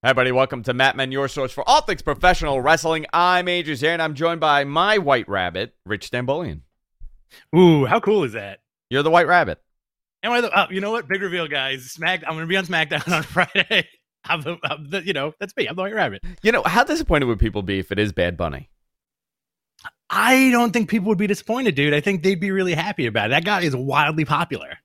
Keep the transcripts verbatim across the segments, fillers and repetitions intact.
Hi, everybody. Welcome to Mat Men, your source for all things professional wrestling. I'm Andrews here, and I'm joined by my white rabbit, Rich Stambolian. Ooh, how cool is that? You're the white rabbit. Am I the, oh, you know what? Big reveal, guys. Smack. I'm going to be on SmackDown on Friday. I'm the, I'm the, you know, that's me. I'm the white rabbit. You know, how disappointed would people be if it is Bad Bunny? I don't think people would be disappointed, dude. I think they'd be really happy about it. That guy is wildly popular.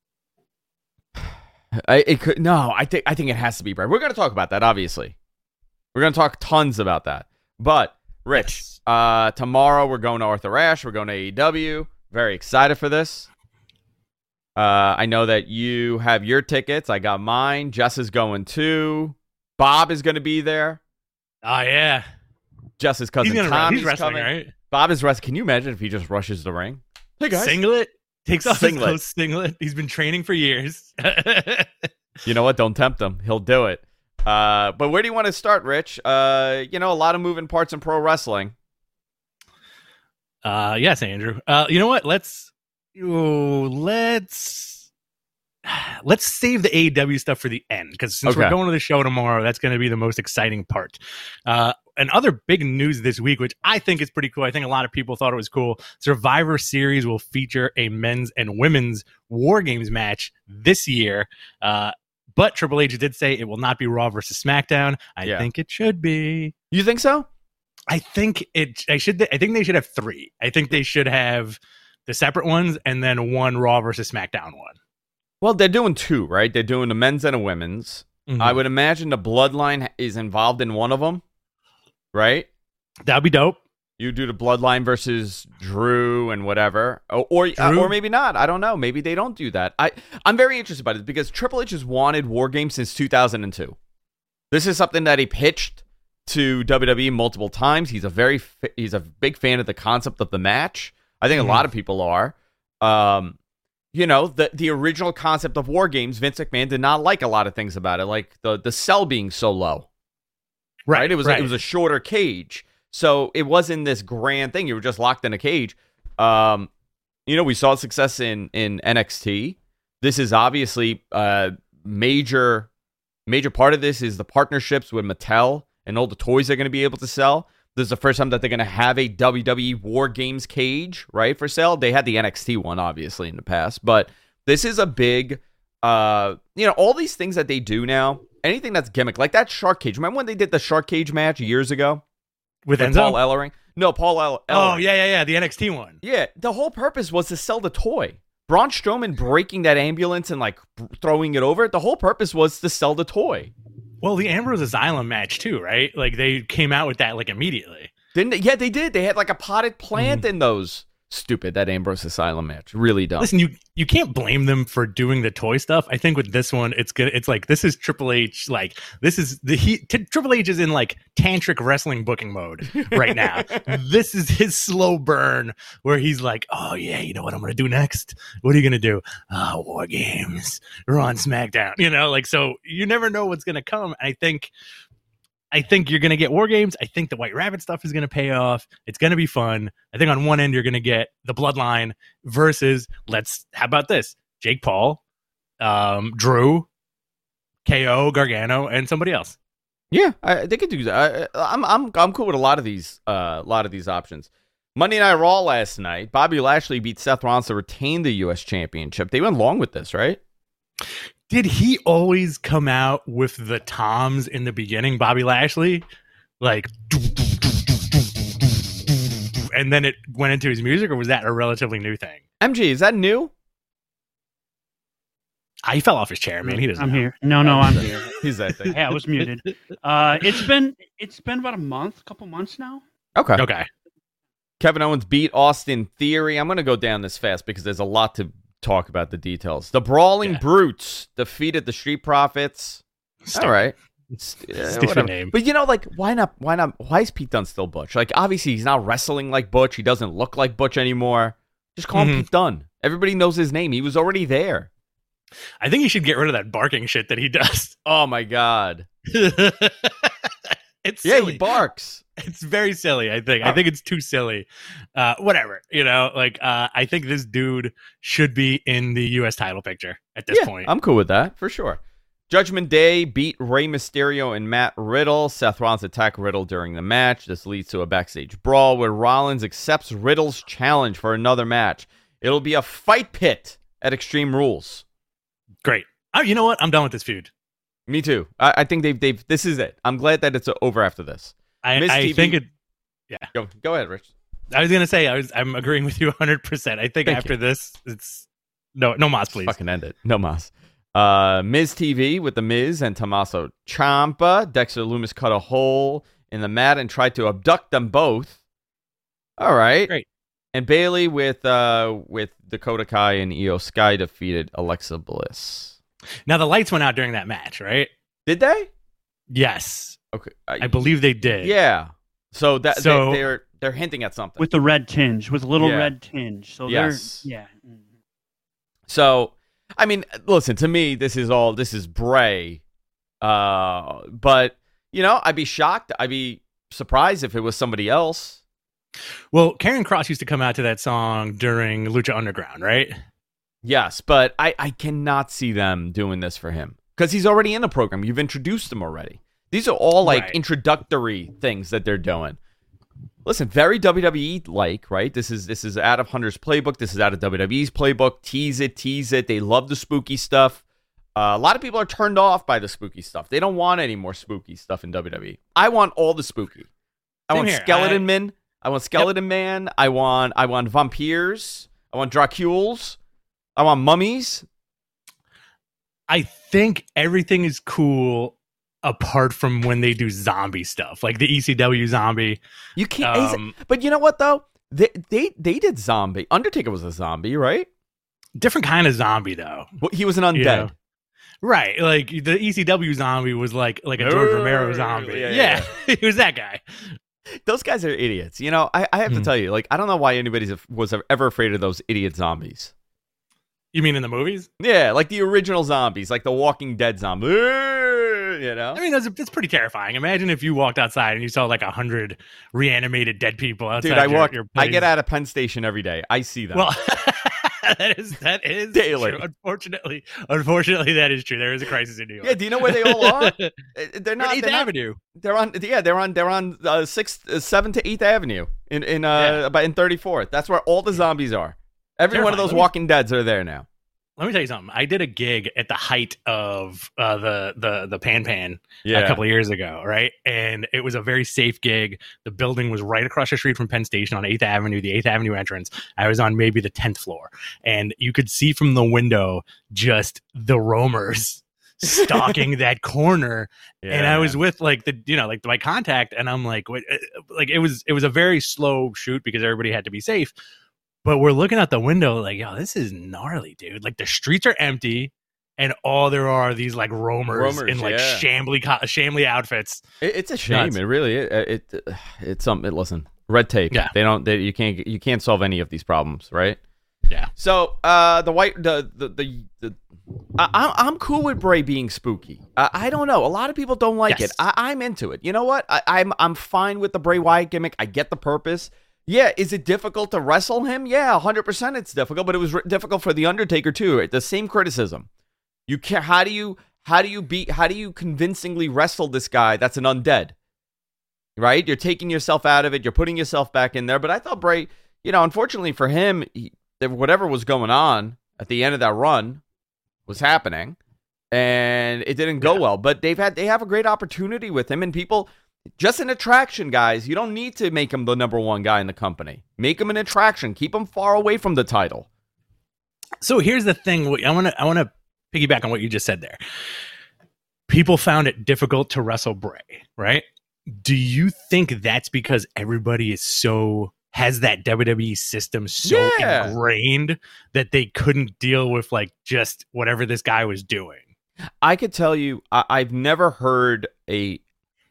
I, it could no. I think I think it has to be Brad. We're going to talk about that. Obviously, we're going to talk tons about that. But Rich, Yes. uh, tomorrow we're going to Arthur Ashe. We're going to A E W. Very excited for this. Uh, I know that you have your tickets. I got mine. Jess is going too. Bob is going to be there. Oh yeah, Jess's cousin he's, gonna, Tommy's he's wrestling, coming. right? Bob is wrestling. Can you imagine if he just rushes the ring? Hey guys, Singlet takes off Singlet. his close singlet. He's been training for years. You know what? Don't tempt him. He'll do it. Uh, but where do you want to start, Rich? Uh, you know, a lot of moving parts in pro wrestling. Uh, yes, Andrew. Uh, you know what? Let's ooh, let's let's save the A E W stuff for the end, because since Okay. we're going to the show tomorrow, that's going to be the most exciting part. Uh, and other big news this week, which I think is pretty cool. I think a lot of people thought it was cool. Survivor Series will feature a men's and women's War Games match this year. Uh, but Triple H did say it will not be Raw versus SmackDown. I Yeah. think it should be. You think so? I think it. I should. I think they should have three. I think they should have the separate ones and then one Raw versus SmackDown one. Well, they're doing two, right? They're doing a men's and a women's. Mhm. I would imagine the Bloodline is involved in one of them, right? That'd be dope. You do the Bloodline versus Drew and whatever, or or, uh, Drew? or maybe not. I don't know. Maybe they don't do that. I I'm very interested about it because Triple H has wanted War Games since two thousand two. This is something that he pitched to W W E multiple times. He's a very fa- he's a big fan of the concept of the match. I think Mhm. a lot of people are. Um, you know, the the original concept of War Games, Vince McMahon did not like a lot of things about it, like the the cell being so low. Right? It was it was a shorter cage. So it wasn't this grand thing. You were just locked in a cage. Um, you know, we saw success in, in N X T. This is obviously a major, major part of this is the partnerships with Mattel and all the toys they're going to be able to sell. This is the first time that they're going to have a W W E War Games cage, right, for sale. They had the N X T one, obviously, in the past. But this is a big, uh, you know, all these things that they do now, anything that's gimmick, like that shark cage. Remember when they did the shark cage match years ago? with With Enzo. Paul Ellering? No, Paul El- Ellering. Oh yeah, yeah, yeah. The N X T one. Yeah, the whole purpose was to sell the toy. Braun Strowman breaking that ambulance and like b- throwing it over. The whole purpose was to sell the toy. Well, the Ambrose Asylum match too, right? Like they came out with that like immediately. Didn't they? Yeah, they did. They had like a potted plant in those. Stupid, that Ambrose Asylum match. Really dumb. Listen, you you can't blame them for doing the toy stuff. I think with this one, it's good. It's like this is Triple H. Like this is the he t- Triple H is in like tantric wrestling booking mode right now. This is his slow burn where he's like, oh yeah, you know what I'm gonna do next? What are you gonna do? Uh, War Games. We're on SmackDown. You know, like so you never know what's gonna come. I think. I think you're going to get War Games. I think the White Rabbit stuff is going to pay off. It's going to be fun. I think on one end, you're going to get the Bloodline versus, let's, how about this? Jake Paul, um, Drew, K O, Gargano, and somebody else. Yeah, I, they could do that. I, I'm I'm I'm cool with a lot of these uh, a lot of these options. Monday Night Raw last night, Bobby Lashley beat Seth Rollins to retain the U S Championship. They went long with this, right? Did he always come out with the toms in the beginning, Bobby Lashley? Like, and then it went into his music, or was that a relatively new thing? M G, is that new? Ah, he fell off his chair, man. He doesn't I'm know. here. No, no, I'm here. He's that thing. Yeah, I was muted. Uh, it's been it's been about a month, couple months now. Okay. Okay. Kevin Owens beat Austin Theory. I'm going to go down this fast because there's a lot to talk about the details. The Brawling Yeah. Brutes defeated the Street Profits. Stupid. All right. Uh, Stupid whatever. name. But you know, like, why not? Why not? Why is Pete Dunne still Butch? Like, obviously, he's not wrestling like Butch. He doesn't look like Butch anymore. Just call him Mhm. Pete Dunne. Everybody knows his name. He was already there. I think he should get rid of that barking shit that he does. Oh my god. It's Yeah, silly. he barks. It's very silly. I think. I think it's too silly. Uh, whatever. You know, like uh, I think this dude should be in the U S title picture at this Yeah, point. I'm cool with that for sure. Judgment Day beat Rey Mysterio and Matt Riddle. Seth Rollins attacked Riddle during the match. This leads to a backstage brawl where Rollins accepts Riddle's challenge for another match. It'll be a fight pit at Extreme Rules. Great. Oh, you know what? I'm done with this feud. Me too. I, I think they've they've. This is it. I'm glad that it's over after this. I, I think it. Yeah. Go go ahead, Rich. I was gonna say I was. I'm agreeing with you one hundred percent. I think Thank after you. this, it's no no Mas, please. Fucking end it. No Mas. Uh, Miz T V with the Miz and Tommaso Ciampa. Dexter Lumis cut a hole in the mat and tried to abduct them both. All right. Great. And Bayley with uh with Dakota Kai and Io Sky defeated Alexa Bliss. Now the lights went out during that match, right? Did they? Yes. Okay. I, I believe they did. Yeah. So that so, they, they're they're hinting at something with the red tinge, with a little yeah. red tinge. So yes. they're yeah. So I mean, listen, to me, this is all this is Bray. Uh, but you know, I'd be shocked. I'd be surprised if it was somebody else. Well, Karrion Kross used to come out to that song during Lucha Underground, right? Yes, but I, I cannot see them doing this for him because he's already in the program. You've introduced him already. These are all like right. introductory things that they're doing. Listen, very W W E-like, right? This is this is out of Hunter's playbook. This is out of W W E's playbook. Tease it, tease it. They love the spooky stuff. Uh, a lot of people are turned off by the spooky stuff. They don't want any more spooky stuff in W W E. I want all the spooky. I Same want here. Skeleton I... Men. I want Skeleton yep. Man. I want I want vampires. I want Dracules. I want mummies. I think everything is cool apart from when they do zombie stuff, like the E C W zombie. You can't. Um, but you know what though? They they they did zombie. Undertaker was a zombie, right? Different kind of zombie though. Well, he was an undead. You know? Right, like the E C W zombie was like like a George Romero zombie. Yeah, yeah, yeah. he was that guy. Those guys are idiots. You know, I, I have to mm. tell you, like, I don't know why anybody was ever afraid of those idiot zombies. You mean in the movies? Yeah, like the original zombies, like the Walking Dead zombie. You know? I mean, that's, that's pretty terrifying. Imagine if you walked outside and you saw like a hundred reanimated dead people outside. Dude, I your, walk. your I get out of Penn Station every day. I see them. Well, that is that is daily. True. Unfortunately, unfortunately, that is true. There is a crisis in New York. Yeah. Do you know where they all are? They're not Eighth they're Avenue. Not, they're on. Yeah, they're on. They're on uh, sixth, uh, seventh to eighth Avenue in in uh yeah. in thirty-fourth. That's where all the zombies are. Every Terrifying. one of those Walking Deads are there now. Let me tell you something. I did a gig at the height of uh, the the the Pan Pan yeah. a couple of years ago, right? And it was a very safe gig. The building was right across the street from Penn Station on eighth Avenue, the eighth Avenue entrance. I was on maybe the tenth floor, and you could see from the window just the roamers stalking that corner. Yeah. And I was with like the you know like my contact, and I'm like, wait, like it was it was a very slow shoot because everybody had to be safe. But we're looking out the window like, yo, this is gnarly, dude. Like the streets are empty, and all there are these like roamers, roamers in like yeah. shambly, shambly outfits. It, it's a shame. Nuts. It really, it, it it's something. Listen, red tape. Yeah. They don't. They, you can't. You can't solve any of these problems, right? Yeah. So, uh, the white, the the the. the I, I'm cool with Bray being spooky. I, I don't know. A lot of people don't like yes. it. I, I'm into it. You know what? I, I'm I'm fine with the Bray Wyatt gimmick. I get the purpose. Yeah, is it difficult to wrestle him? Yeah, one hundred percent it's difficult, but it was r- difficult for The Undertaker too. The same criticism. You can how do you how do you beat how do you convincingly wrestle this guy that's an undead? Right? You're taking yourself out of it, you're putting yourself back in there, but I thought Bray, you know, unfortunately for him, he, whatever was going on at the end of that run was happening and it didn't go yeah. well, but they've had they have a great opportunity with him and people just an attraction, guys. You don't need to make him the number one guy in the company. Make him an attraction. Keep him far away from the title. So here's the thing. I want to I want to piggyback on what you just said there. People found it difficult to wrestle Bray, right? Do you think that's because everybody is so has that W W E system so yeah. ingrained that they couldn't deal with like just whatever this guy was doing? I could tell you, I- I've never heard a.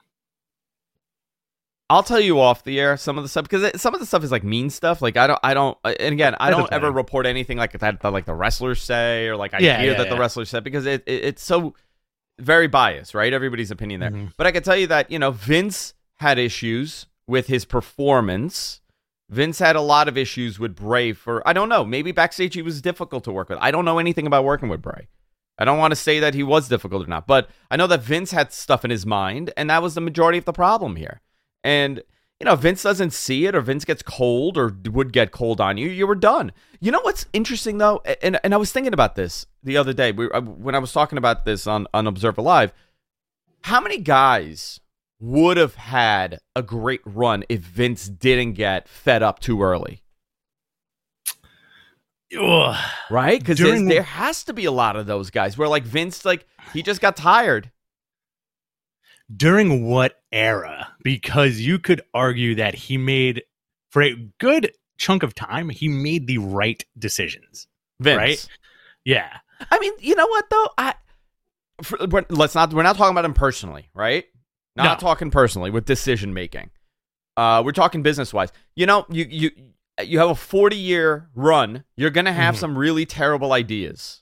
I'll tell you off the air some of the stuff because it, some of the stuff is like mean stuff. Like I don't, I don't, and again, I don't ever report anything like that, that like the wrestlers say or like I yeah, hear yeah, that yeah. the wrestlers said because it, it it's so very biased, right? Everybody's opinion there. Mm-hmm. But I can tell you that you know Vince had issues with his performance. Vince had a lot of issues with Bray for I don't know. Maybe backstage he was difficult to work with. I don't know anything about working with Bray. I don't want to say that he was difficult or not, but I know that Vince had stuff in his mind, and that was the majority of the problem here. And, you know, Vince doesn't see it, or Vince gets cold, or would get cold on you, you were done. You know what's interesting, though? And and I was thinking about this the other day we, when I was talking about this on, on Observer Live. How many guys would have had a great run if Vince didn't get fed up too early? Ugh. Right? Because there has to be a lot of those guys where, like, Vince, like, he just got tired. During what era? Because you could argue that he made, for a good chunk of time, he made the right decisions. Vince. Right? Yeah. I mean, you know what, though? I for, let's not, we're not talking about him personally, right? Not no. talking personally with decision making. Uh, we're talking business wise. You know, you you you have a forty year run. You're gonna have mm-hmm. some really terrible ideas.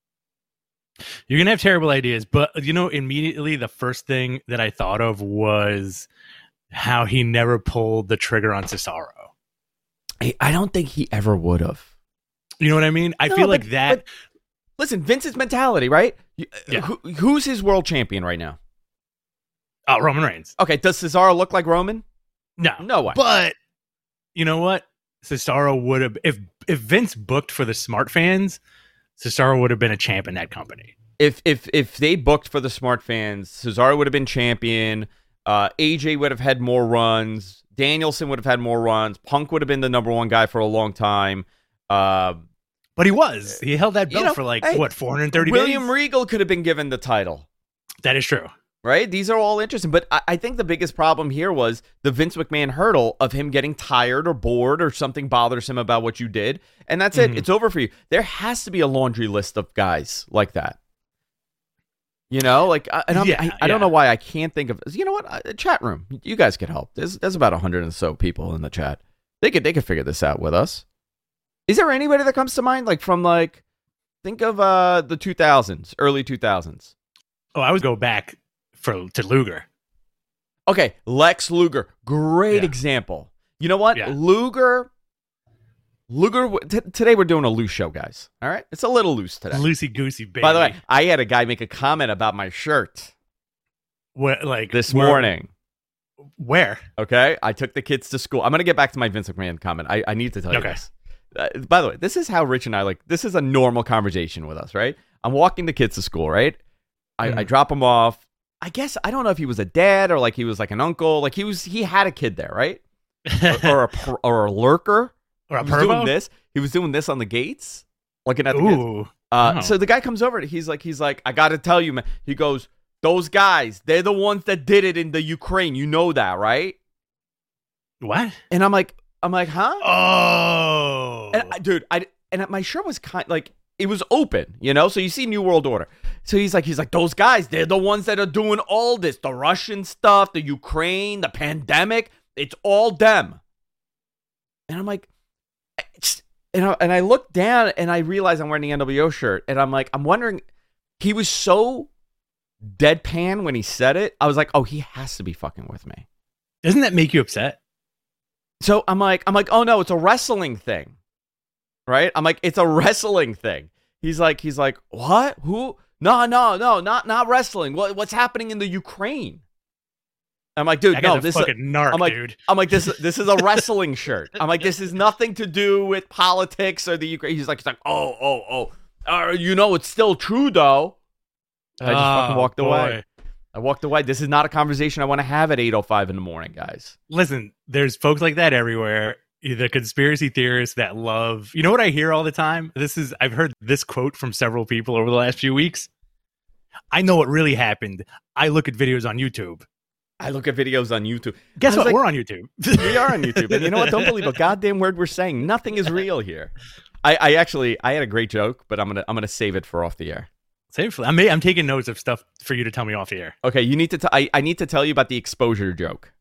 You're gonna have terrible ideas, but you know, immediately the first thing that I thought of was how he never pulled the trigger on Cesaro. I, I don't think he ever would have. You know what I mean? I no, feel but, like that. But, listen, Vince's mentality, right? Yeah. Who, who's his world champion right now? Oh, Roman Reigns. Okay, does Cesaro look like Roman? No. No way. But, you know what? Cesaro would have, if if Vince booked for the smart fans, Cesaro would have been a champ in that company. If if if they booked for the smart fans, Cesaro would have been champion. Uh, A J would have had more runs. Danielson would have had more runs. Punk would have been the number one guy for a long time. Uh, but he was. He held that belt you know, for like, hey, what, four hundred thirty William days? William Regal could have been given the title. That is true. Right? These are all interesting. But I, I think the biggest problem here was the Vince McMahon hurdle of him getting tired or bored or something bothers him about what you did. And that's mm-hmm. it. It's over for you. There has to be a laundry list of guys like that. You know, like, and I'm, yeah, I, I yeah. don't know why I can't think of, you know what? Uh, chat room. You guys could help. There's, there's about a hundred and so people in the chat. They could, they could figure this out with us. Is there anybody that comes to mind? Like from like, think of uh, the two thousands, early two thousands. Oh, I would go back for to Luger. Okay, Lex Luger. Great yeah. example. You know what? Yeah. Luger, Luger, t- today we're doing a loose show, guys. All right? It's a little loose today. Loosey-goosey, baby. By the way, I had a guy make a comment about my shirt. What, like this where, morning. Where? Okay, I took the kids to school. I'm going to get back to my Vince McMahon comment. I, I need to tell you okay. this. Uh, by the way, this is how Rich and I, like, this is a normal conversation with us, right? I'm walking the kids to school, right? I, mm. I drop them off. I guess, I don't know if he was a dad or like he was like an uncle. Like he was, he had a kid there, right? or, or, a, or a lurker. Or a he was doing this. He was doing this on the gates, looking at the Ooh, kids. Uh, oh. So the guy comes over. He's like, he's like, I got to tell you, man. He goes, those guys, they're the ones that did it in the Ukraine. You know that, right? What? And I'm like, I'm like, huh? Oh, and I, dude, I and my shirt was kind like it was open, you know. So you see New World Order. So he's like, he's like, those guys, they're the ones that are doing all this, the Russian stuff, the Ukraine, the pandemic. It's all them. And I'm like, and I, and I look down and I realize I'm wearing the N W O shirt, and I'm like, I'm wondering, he was so deadpan when he said it. I was like, oh, he has to be fucking with me. Doesn't that make you upset? So I'm like, I'm like, oh no, it's a wrestling thing, right? I'm like, it's a wrestling thing. He's like, he's like, what? Who? No, no, no, not not wrestling. What what's happening in the Ukraine? I'm like, dude, no, this is narc, I'm like, dude. I'm like, this this is a wrestling shirt. I'm like, this is nothing to do with politics or the Ukraine. He's like, he's like, oh, oh, oh, uh, you know, it's still true though. I just oh, fucking walked boy. away. I walked away. This is not a conversation I want to have at eight oh five in the morning, guys. Listen, there's folks like that everywhere. The conspiracy theorists that love, you know what I hear all the time? This is, I've heard this quote from several people over the last few weeks. I know what really happened. I look at videos on YouTube. I look at videos on YouTube. Guess what? Like, we're on YouTube. We are on YouTube. And you know what? Don't believe a goddamn word we're saying. Nothing is real here. I, I actually, I had a great joke, but I'm going to, I'm going to save it for off the air. Save I'm, I'm taking notes of stuff for you to tell me off the air. Okay. You need to, t- I, I need to tell you about the exposure joke.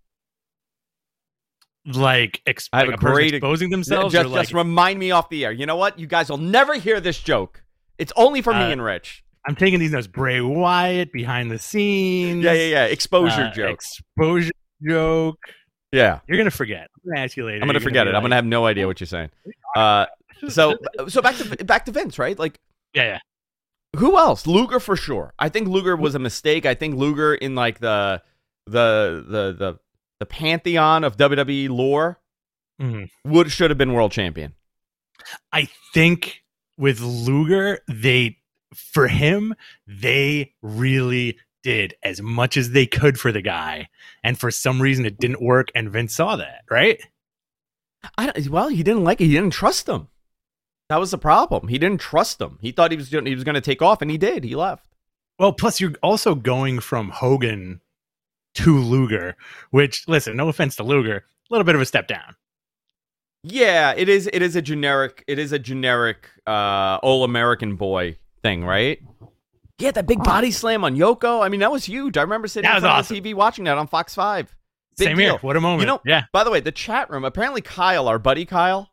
Like, exp- I have like a, a great exposing themselves. Just, or like, just remind me off the air. You know what? You guys will never hear this joke. It's only for uh, me and Rich. I'm taking these notes. Bray Wyatt behind the scenes. Yeah, yeah, yeah. Exposure uh, joke. Exposure joke. Yeah. You're gonna forget. I'm gonna ask you later. I'm gonna you're forget gonna it. like, I'm gonna have no idea what you're saying. Uh, so so back to back to Vince, right? Like, yeah, yeah. Who else? Luger for sure. I think Luger was a mistake. I think Luger in like the the the the the pantheon of W W E lore mm-hmm. would should have been world champion. I think with Luger, they for him, they really did as much as they could for the guy, and for some reason it didn't work, and Vince saw that, right? I don't, well, he didn't like it. He didn't trust him. That was the problem. He didn't trust him. He thought he was doing, he was going to take off, and he did. He left. Well, plus you're also going from Hogan to Luger, which, listen, no offense to Luger, a little bit of a step down. Yeah, it is. It is a generic. It is a generic uh, All American Boy thing, right? Yeah, that big body slam on Yoko. I mean, that was huge. I remember sitting in front awesome. of the T V watching that on Fox five. Big Same deal. here. What a moment. You know, yeah. By the way, the chat room, apparently Kyle, our buddy Kyle.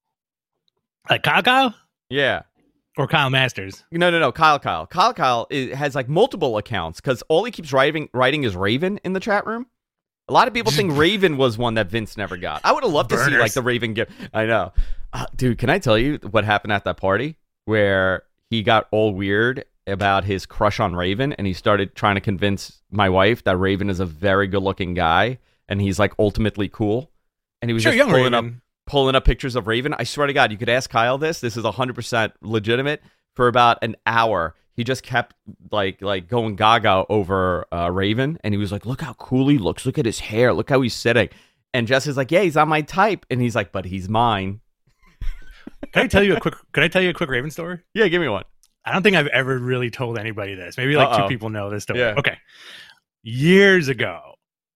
Like Kyle Kyle? Yeah. Or Kyle Masters? No, no, no. Kyle Kyle. Kyle Kyle is, has like multiple accounts because all he keeps writing, writing is Raven in the chat room. A lot of people think Raven was one that Vince never got. I would have loved Burners. to see like the Raven gift. I know. Uh, dude, can I tell you what happened at that party where he got all weird about his crush on Raven and he started trying to convince my wife that Raven is a very good looking guy and he's like ultimately cool. And he was sure, just pulling Raven. up pulling up pictures of Raven. I swear to God, you could ask Kyle this. This is one hundred percent legitimate. For about an hour, he just kept like like going gaga over uh, Raven. And he was like, look how cool he looks. Look at his hair. Look how he's sitting. And Jess is like, yeah, he's not my type. And he's like, but he's mine. Can I tell you a quick, can I tell you a quick Raven story? Yeah, give me one. I don't think I've ever really told anybody this. Maybe like Uh-oh. two people know this story. Yeah. Okay. Years ago,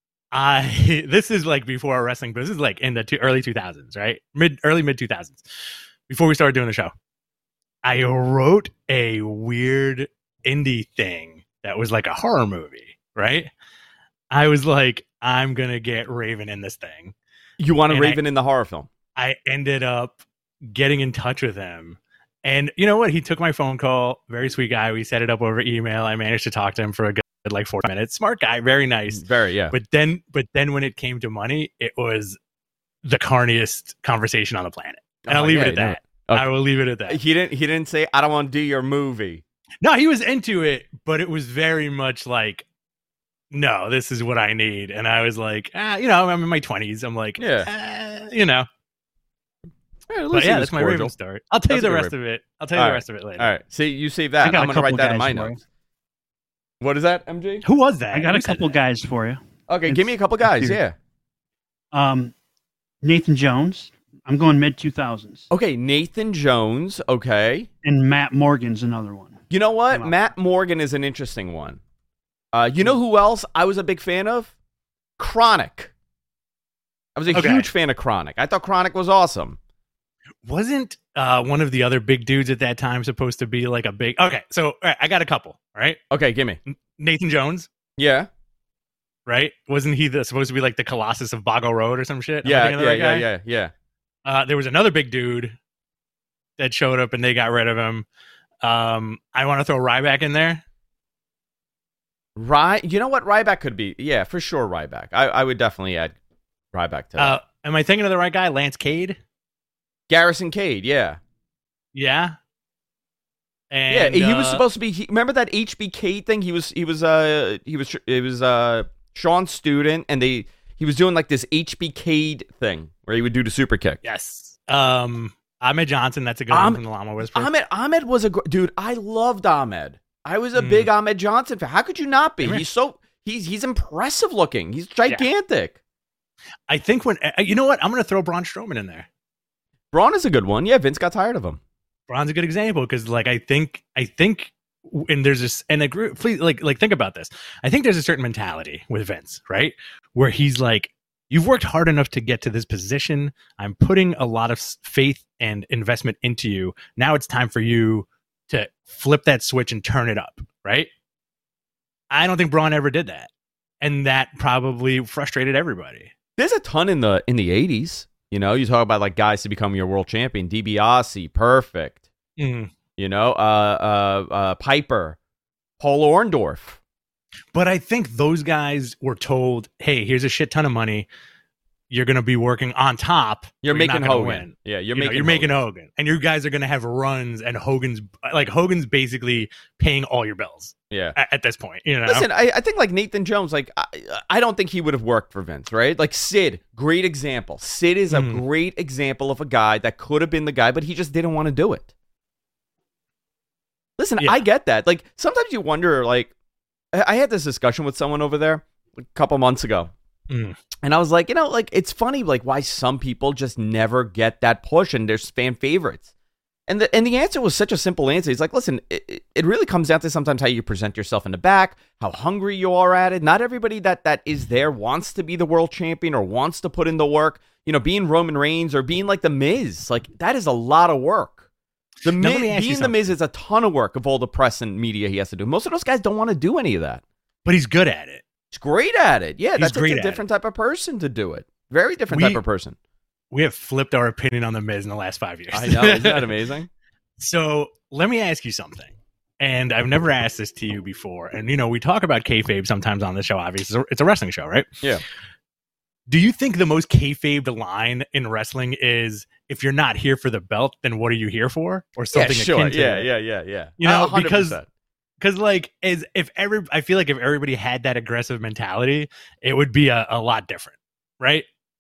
I this is like before wrestling, but this is like in the two, early two thousands, right? Mid early mid two thousands. Before we started doing the show. I wrote a weird indie thing that was like a horror movie, right? I was like, I'm going to get Raven in this thing. You want a and Raven I, in the horror film? I ended up getting in touch with him. And you know what? He took my phone call. Very sweet guy. We set it up over email. I managed to talk to him for a good like forty minutes. Smart guy. Very nice. Very, yeah. But then, but then when it came to money, it was the carniest conversation on the planet. And oh, I'll leave yeah, it at that. Okay. I will leave it at that. He didn't. He didn't say, "I don't want to do your movie." No, he was into it, but it was very much like, "No, this is what I need." And I was like, "Ah, you know, I'm in my twenties. I'm like, yeah, ah, you know." Yeah, but yeah, that's my Raven story. I'll tell that's you the rest Raven. of it. I'll tell you All the right. rest of it later. All right. See, you save that. I'm gonna write that in my notes. You. What is that, M J? Who was that? I got Who a couple guys for you. Okay, it's, give me a couple guys. Yeah. Um, Nathan Jones. I'm going mid two thousands. Okay, Nathan Jones. Okay. And Matt Morgan's another one. You know what? Matt Morgan is an interesting one. Uh, you know who else I was a big fan of? Chronic. I was a okay. huge fan of Chronic. I thought Chronic was awesome. Wasn't uh, one of the other big dudes at that time supposed to be like a big... Okay, so right, I got a couple, all right? Okay, give me. Nathan Jones. Yeah. Right? Wasn't he the, supposed to be like the Colossus of Boggle Road or some shit? Yeah, yeah, right yeah, yeah, yeah. Uh, there was another big dude that showed up and they got rid of him. Um, I want to throw Ryback in there. Ry, you know what? Ryback could be. Yeah, for sure, Ryback. I, I would definitely add Ryback to that. Uh, am I thinking of the right guy? Lance Cade? Garrison Cade, yeah. Yeah. And, yeah, he uh, was supposed to be. He, remember that H B K thing? He was. He was. Uh. He was. It was. Uh. Sean's student, and they. He was doing like this H B K thing where he would do the super kick. Yes. Um. Ahmed Johnson. That's a good Ahmed, one from the Llama Whisperer. Ahmed. Ahmed was a dude. I loved Ahmed. I was a mm. big Ahmed Johnson fan. How could you not be? Amen. He's so. He's he's impressive looking. He's gigantic. Yeah. I think when you know what, I'm going to throw Braun Strowman in there. Braun is a good one. Yeah, Vince got tired of him. Braun's a good example because, like, I think, I think, and there's this, and a group, please, like, like, think about this. I think there's a certain mentality with Vince, right, where he's like, "You've worked hard enough to get to this position. I'm putting a lot of faith and investment into you. Now it's time for you to flip that switch and turn it up." Right? I don't think Braun ever did that, and that probably frustrated everybody. There's a ton in the in the eighties. You know, you talk about like guys to become your world champion. DiBiase, perfect. Mm. You know, uh, uh, uh, Piper, Paul Orndorff. But I think those guys were told, "Hey, here's a shit ton of money. you're going to be working on top. You're making you're Hogan. Win. Yeah, you're you making know, you're Hogan. making Hogan, and you guys are going to have runs, and Hogan's like Hogan's basically paying all your bills. Yeah, at, at this point, you know. Listen, I, I think like Nathan Jones, like I, I don't think he would have worked for Vince, right? Like Sid, great example. Sid is a mm. great example of a guy that could have been the guy, but he just didn't want to do it. Listen, yeah. I get that. Like sometimes you wonder, like I had this discussion with someone over there a couple months ago. Mm. And I was like, you know, like it's funny, like why some people just never get that push and they're fan favorites. And the and the answer was such a simple answer. He's like, listen, it, it really comes down to sometimes how you present yourself in the back, how hungry you are at it. Not everybody that that is there wants to be the world champion or wants to put in the work. You know, being Roman Reigns or being like The Miz, like that is a lot of work. The Miz, being The Miz is a ton of work of all the press and media he has to do. Most of those guys don't want to do any of that. But he's good at it. He's great at it. Yeah, he's that's great a different type of person to do it. Very different we, type of person. We have flipped our opinion on The Miz in the last five years. I know. Isn't that amazing? So let me ask you something. And I've never asked this to you before. And, you know, we talk about kayfabe sometimes on the show, obviously. It's a wrestling show, right? Yeah. Do you think the most kayfabed line in wrestling is, if you're not here for the belt, then what are you here for? Or something yeah, sure. akin to yeah, it? yeah, yeah, yeah. You know, one hundred percent. because... Because, like, as if every, I feel like if everybody had that aggressive mentality, it would be a, a lot different, right?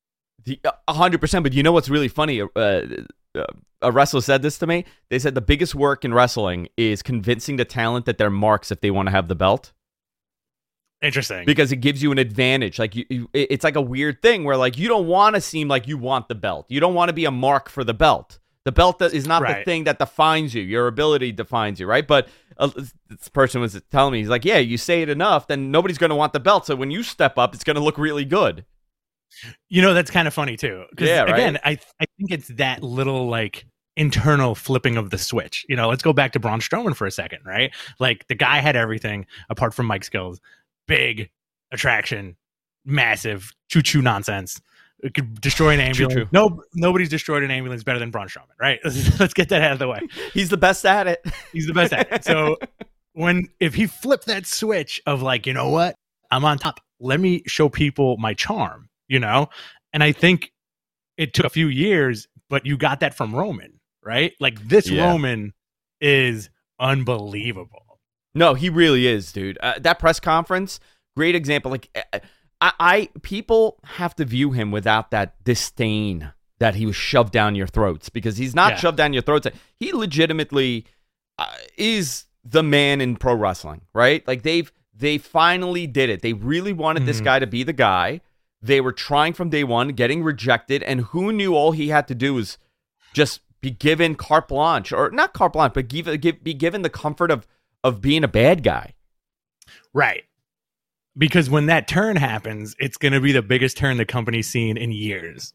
A hundred percent. But you know what's really funny? Uh, uh, a wrestler said this to me. They said the biggest work in wrestling is convincing the talent that they're marks if they want to have the belt. Interesting. Because it gives you an advantage. Like you, you it's like a weird thing where like you don't want to seem like you want the belt. You don't want to be a mark for the belt. The belt is not right. the thing that defines you. Your ability defines you, right? But uh, this person was telling me, he's like, yeah, you say it enough, then nobody's going to want the belt. So when you step up, it's going to look really good. You know, that's kind of funny, too. Because, yeah, right? again, I, I think it's that little, like, internal flipping of the switch. You know, let's go back to Braun Strowman for a second, right? Like, the guy had everything apart from Mike skills. Big attraction, massive, choo-choo nonsense. It could destroy an ambulance. True, true. No, nobody's destroyed an ambulance better than Braun Strowman, right? Let's get that out of the way. He's the best at it. He's the best at it. So when if he flipped that switch of like, you know what, I'm on top. Let me show people my charm, you know. And I think it took a few years, but you got that from Roman, right? Like this yeah. Roman is unbelievable. No, he really is, dude. Uh, that press conference, great example. Like. Uh, I, I people have to view him without that disdain that he was shoved down your throats, because he's not yeah. shoved down your throats. He legitimately uh, is the man in pro wrestling, right? Like they've they finally did it. They really wanted mm-hmm. this guy to be the guy. They were trying from day one, getting rejected, and who knew all he had to do was just be given carte blanche, or not carte blanche, but give, give be given the comfort of of being a bad guy, right? Because when that turn happens, it's going to be the biggest turn the company's seen in years.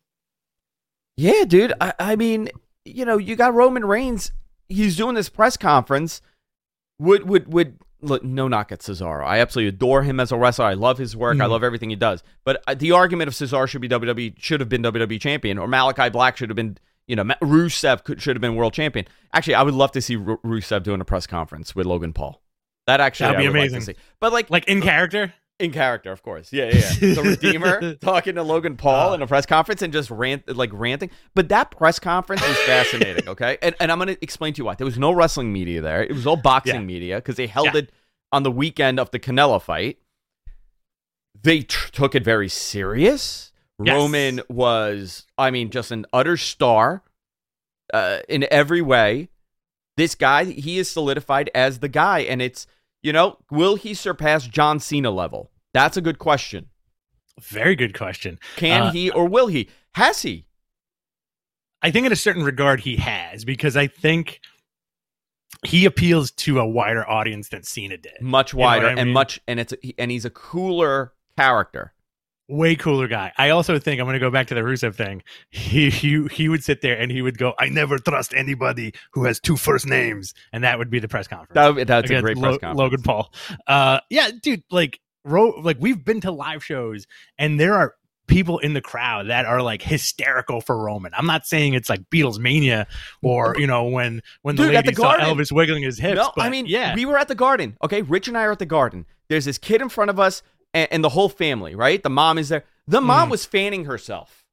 Yeah, dude. I, I mean, you know, you got Roman Reigns. He's doing this press conference. Would would would look, no knock at Cesaro. I absolutely adore him as a wrestler. I love his work. Mm. I love everything he does. But the argument of Cesaro should be W W E should have been W W E champion, or Malachi Black should have been, you know, Rusev could, should have been world champion. Actually, I would love to see R- Rusev doing a press conference with Logan Paul. That actually That'd be I would amazing. Like to see. But like like in character. In character, of course. Yeah, yeah, yeah. The Redeemer talking to Logan Paul uh, in a press conference and just rant, like ranting. But that press conference was fascinating, okay? And, and I'm going to explain to you why. There was no wrestling media there. It was all boxing yeah. media because they held yeah. it on the weekend of the Canelo fight. They t- took it very serious. Yes. Roman was, I mean, just an utter star uh, in every way. This guy, he is solidified as the guy, and it's, you know, will he surpass John Cena level? That's a good question. Very good question. Can uh, he or will he? Has he? I think in a certain regard he has, because I think he appeals to a wider audience than Cena did. Much wider, you know and mean? much and it's a, and he's a cooler character. Way cooler guy. I also think I'm going to go back to the Rusev thing. He, he he would sit there and he would go, "I never trust anybody who has two first names," and that would be the press conference. That, that's a great press Lo- conference. Logan Paul. Uh, yeah, dude. Like, ro- like we've been to live shows, and there are people in the crowd that are like hysterical for Roman. I'm not saying it's like Beatles mania or you know when when the dude, lady the saw Garden. Elvis wiggling his hips. No, but, I mean, yeah, we were at the Garden. Okay, Rich and I are at the Garden. There's this kid in front of us. And, and the whole family, right? The mom is there. The mom mm. was fanning herself.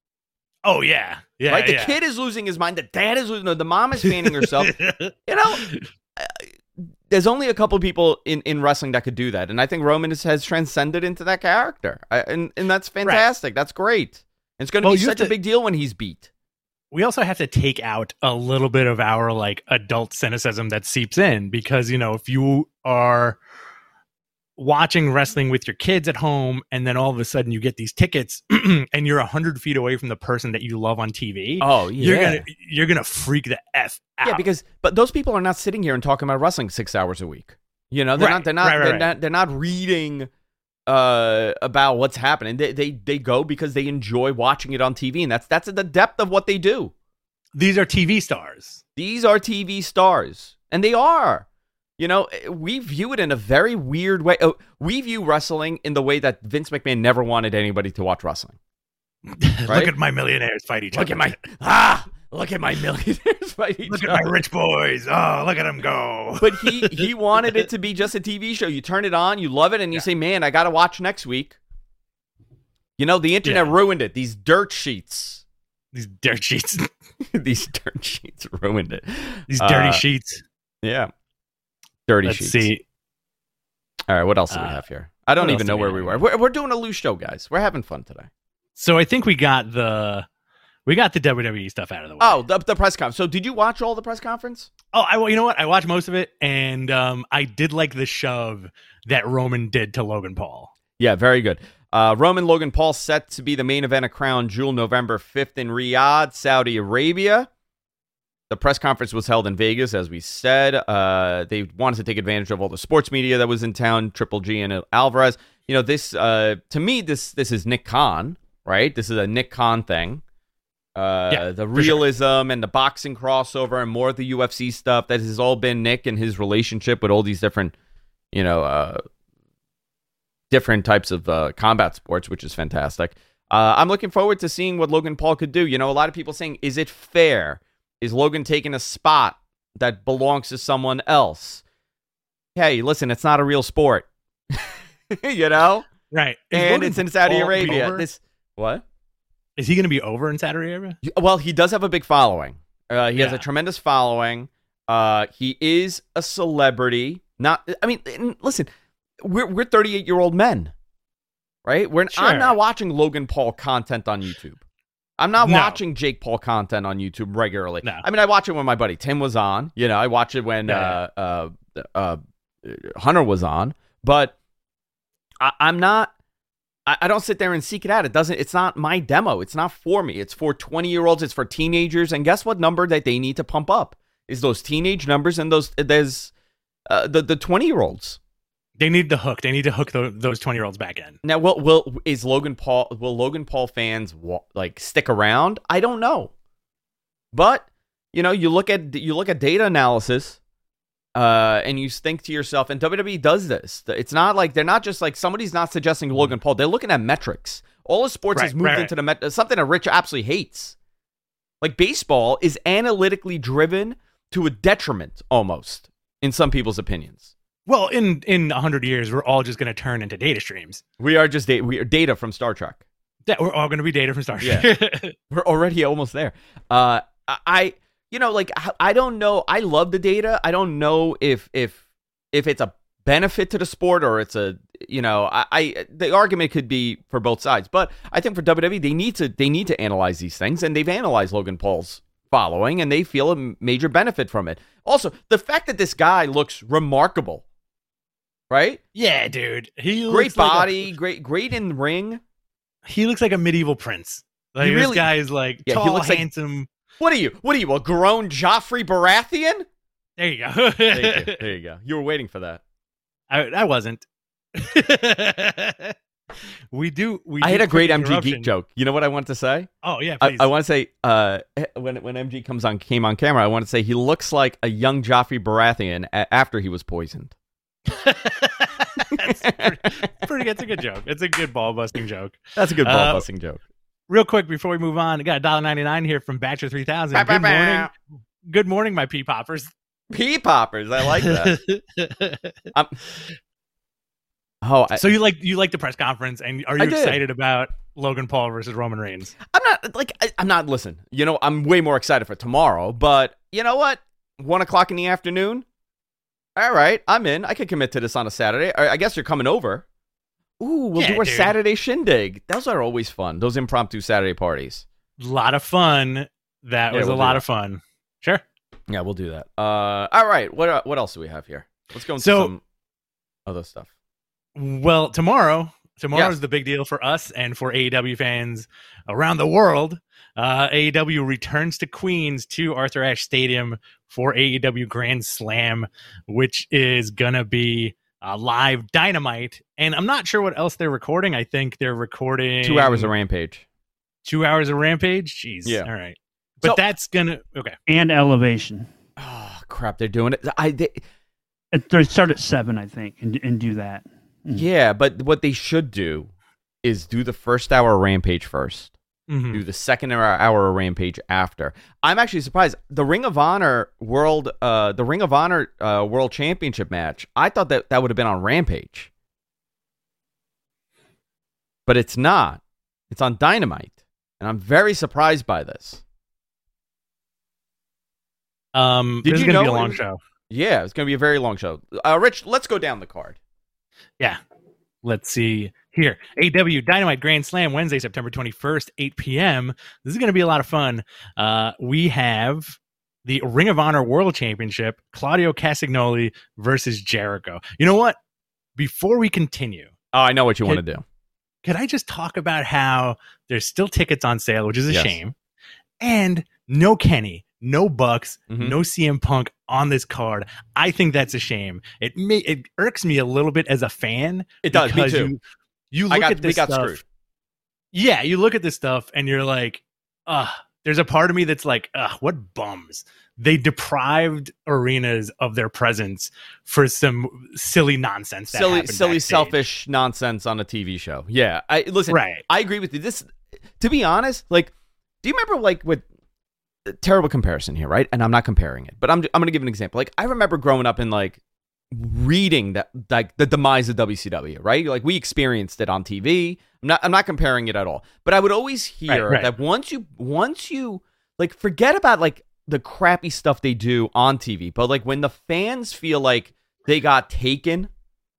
Oh yeah, yeah. Right. The yeah. kid is losing his mind. The dad is losing. The mom is fanning herself. You know, there's only a couple people in, in wrestling that could do that, and I think Roman is, has transcended into that character, I, and and that's fantastic. Right. That's great. And it's going to well, be such to, a big deal when he's beat. We also have to take out a little bit of our like adult cynicism that seeps in, because you know, if you are watching wrestling with your kids at home, and then all of a sudden you get these tickets, and you're a hundred feet away from the person that you love on T V. Oh, yeah. You're gonna you're gonna freak the f out. Yeah, because but those people are not sitting here and talking about wrestling six hours a week. You know, they're right, not. They're not. Right, right, they're right. not. They're not reading uh, about what's happening. They, they they go because they enjoy watching it on T V, and that's that's the depth of what they do. These are T V stars. These are T V stars, and they are. You know, we view it in a very weird way. Oh, we view wrestling in the way that Vince McMahon never wanted anybody to watch wrestling. Right? Look at my millionaires fight each look other. Look at my ah! Look at my millionaires fight each look other. Look at my rich boys. Oh, look at them go. But he he wanted it to be just a T V show. You turn it on, you love it, and you yeah. say, "Man, I got to watch next week." You know, the internet yeah. ruined it. These dirt sheets. These dirt sheets. These dirt sheets ruined it. These dirty uh, sheets. Yeah. Dirty Let's sheets. see. All right, what else do we uh, have here? I don't even know where we were. We're, we're doing a loose show, guys. We're having fun today. So I think we got the we got the W W E stuff out of the way. Oh, the, the press conference. So did you watch all the press conference? Oh, I you know what? I watched most of it, and um, I did like the shove that Roman did to Logan Paul. Yeah, very good. Uh, Roman Logan Paul set to be the main event of Crown Jewel November fifth in Riyadh, Saudi Arabia. The press conference was held in Vegas, as we said. Uh, they wanted to take advantage of all the sports media that was in town, Triple G and Alvarez. You know, this, uh, to me, this this is Nick Khan, right? This is a Nick Khan thing. Uh, yeah, the realism sure. and the boxing crossover and more of the U F C stuff. That has all been Nick and his relationship with all these different, you know, uh, different types of uh, combat sports, which is fantastic. Uh, I'm looking forward to seeing what Logan Paul could do. You know, a lot of people saying, is it fair? Is Logan taking a spot that belongs to someone else? Hey, listen, it's not a real sport. You know? Right. Is and Logan it's in Saudi Paul Arabia. This What? Is he going to be over in Saudi Arabia? Well, he does have a big following. Uh, he yeah. has a tremendous following. Uh, he is a celebrity. Not, I mean, listen, we're we're thirty-eight-year-old men, right? We're sure. I'm not watching Logan Paul content on YouTube. I'm not no. watching Jake Paul content on YouTube regularly. No. I mean, I watch it when my buddy Tim was on. You know, I watch it when yeah. uh, uh, uh, Hunter was on. But I, I'm not. I, I don't sit there and seek it out. It doesn't. It's not my demo. It's not for me. It's for twenty-year-olds. It's for teenagers. And guess what number that they need to pump up is those teenage numbers and those there's uh, the the twenty-year-olds. They need the hook. They need to hook the, those twenty-year-olds back in. Now, will will is Logan Paul? Will Logan Paul fans like stick around? I don't know, but you know, you look at you look at data analysis, uh, and you think to yourself, and W W E does this. It's not like they're not just like somebody's not suggesting Logan Paul. They're looking at metrics. All of sports right, has moved right, into the met- something that Rich absolutely hates. Like baseball is analytically driven to a detriment, almost in some people's opinions. Well, in in a hundred years, we're all just going to turn into data streams. We are just da- we are data from Star Trek. Yeah, we're all going to be data from Star Trek. Yeah. We're already almost there. Uh, I, you know, like I don't know. I love the data. I don't know if if if it's a benefit to the sport or it's a, you know, I, I the argument could be for both sides. But I think for W W E, they need to they need to analyze these things, and they've analyzed Logan Paul's following, and they feel a major benefit from it. Also, the fact that this guy looks remarkable. Right? Yeah, dude. He great looks body, like a, great, great in the ring. He looks like a medieval prince. Like he really, this guy is like yeah, tall, he looks handsome. Like, what are you? What are you? A grown Joffrey Baratheon? There you go. there, you go. there you go. You were waiting for that. I, I wasn't. we do. We. I do had a great M G Geek joke. You know what I want to say? Oh yeah, please. I, I want to say uh, when when M G comes on came on camera, I want to say he looks like a young Joffrey Baratheon a- after he was poisoned. That's pretty, pretty. That's a good joke. It's a good ball busting joke. That's a good ball uh, busting joke. Real quick before we move on, I got a dollar ninety nine here from Batcher three thousand. Good bah, bah, morning. Bah. Good morning, my pea poppers. Pea poppers. I like that. um, oh, I, so you like you like the press conference, and are you excited about Logan Paul versus Roman Reigns. I'm not like I, I'm not. Listen, you know, I'm way more excited for tomorrow. But you know what? One o'clock in the afternoon. All right, I'm in. I could commit to this on a Saturday. I guess you're coming over. Ooh, we'll yeah, do our dude. Saturday shindig. Those are always fun. Those impromptu Saturday parties. A lot of fun. That yeah, was we'll a lot that. of fun. Sure. Yeah, we'll do that. Uh, all right. What uh, what else do we have here? Let's go into so, some other stuff. Well, tomorrow, tomorrow yes. is the big deal for us and for A E W fans around the world. Uh, A E W returns to Queens to Arthur Ashe Stadium for A E W Grand Slam, which is gonna be uh, live Dynamite. And I'm not sure what else they're recording. I think they're recording two hours of Rampage. Two hours of Rampage. Jeez. Yeah. All right. But so, that's gonna okay. And Elevation. Oh crap! They're doing it. I they, they start at seven, I think, and and do that. Mm. Yeah, but what they should do is do the first hour of Rampage first. Mm-hmm. Do the second hour of Rampage after. I'm actually surprised. The Ring of Honor World, uh, the Ring of Honor uh, World Championship match. I thought that that would have been on Rampage, but it's not. It's on Dynamite, and I'm very surprised by this. Um, Did this you is going to know be a long it, show. Yeah, it's going to be a very long show. Uh, Rich, let's go down the card. Yeah. Let's see here. A E W Dynamite Grand Slam, Wednesday, September twenty-first, eight p.m. This is going to be a lot of fun. Uh, we have the Ring of Honor World Championship, Claudio Castagnoli versus Jericho. You know what? Before we continue. Oh, I know what you could, want to do. Could I just talk about how there's still tickets on sale, which is a yes. shame, and no Kenny. No Bucks, mm-hmm. no C M Punk on this card. I think that's a shame. It may it irks me a little bit as a fan. It does, me too. You, you look got, at this we got stuff. Screwed. Yeah, you look at this stuff and you're like, ugh. There's a part of me that's like, ugh, what bums. They deprived arenas of their presence for some silly nonsense. That silly, silly, backstage. selfish nonsense on a T V show. Yeah, I listen. Right. I agree with you. This, to be honest, like, do you remember like with terrible comparison here, right? And I'm not comparing it, but I'm I'm going to give an example. Like I remember growing up and like reading that like the demise of W C W, right? Like we experienced it on T V. I'm not I'm not comparing it at all. But I would always hear right, right. that once you once you like forget about like the crappy stuff they do on T V, but like when the fans feel like they got taken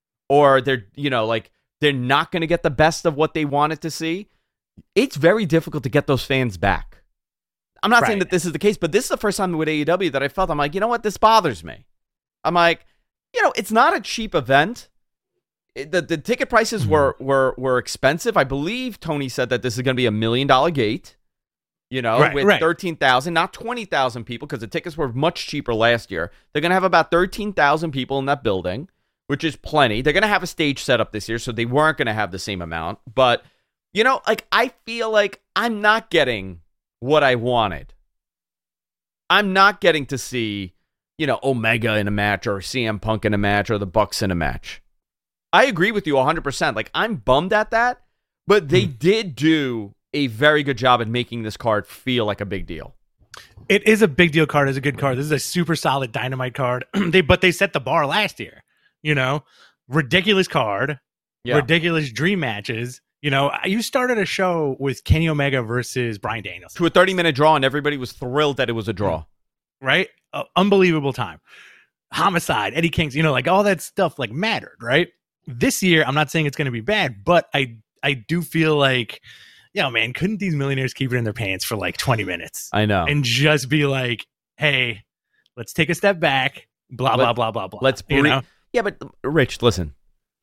or they're, you know, like they're not going to get the best of what they wanted to see, it's very difficult to get those fans back. I'm not right. saying that this is the case, but this is the first time with A E W that I felt, I'm like, you know what? This bothers me. I'm like, you know, it's not a cheap event. It, the, the ticket prices mm-hmm. were, were, were expensive. I believe Tony said that this is going to be a million dollar gate, you know, right, with right. thirteen thousand, not twenty thousand people, because the tickets were much cheaper last year. They're going to have about thirteen thousand people in that building, which is plenty. They're going to have a stage set up this year, so they weren't going to have the same amount. But, you know, like, I feel like I'm not getting what I wanted. I'm not getting to see, you know, Omega in a match or C M Punk in a match or the Bucks in a match. I agree with you one hundred percent. Like, I'm bummed at that, but they mm. did do a very good job at making this card feel like a big deal. It is a big deal card. It's a good card. This is a super solid Dynamite card. they But they set the bar last year. You know, ridiculous card, yeah. ridiculous dream matches. You know, you started a show with Kenny Omega versus Bryan Danielson. To a thirty-minute draw, and everybody was thrilled that it was a draw. Right? Uh, unbelievable time. Homicide, Eddie Kings, you know, like all that stuff like mattered, right? This year, I'm not saying it's going to be bad, but I I do feel like, yo, man, couldn't these millionaires keep it in their pants for like twenty minutes? I know. And just be like, hey, let's take a step back, blah, Let, blah, blah, blah, blah. Let's you know? Yeah, but Rich, listen.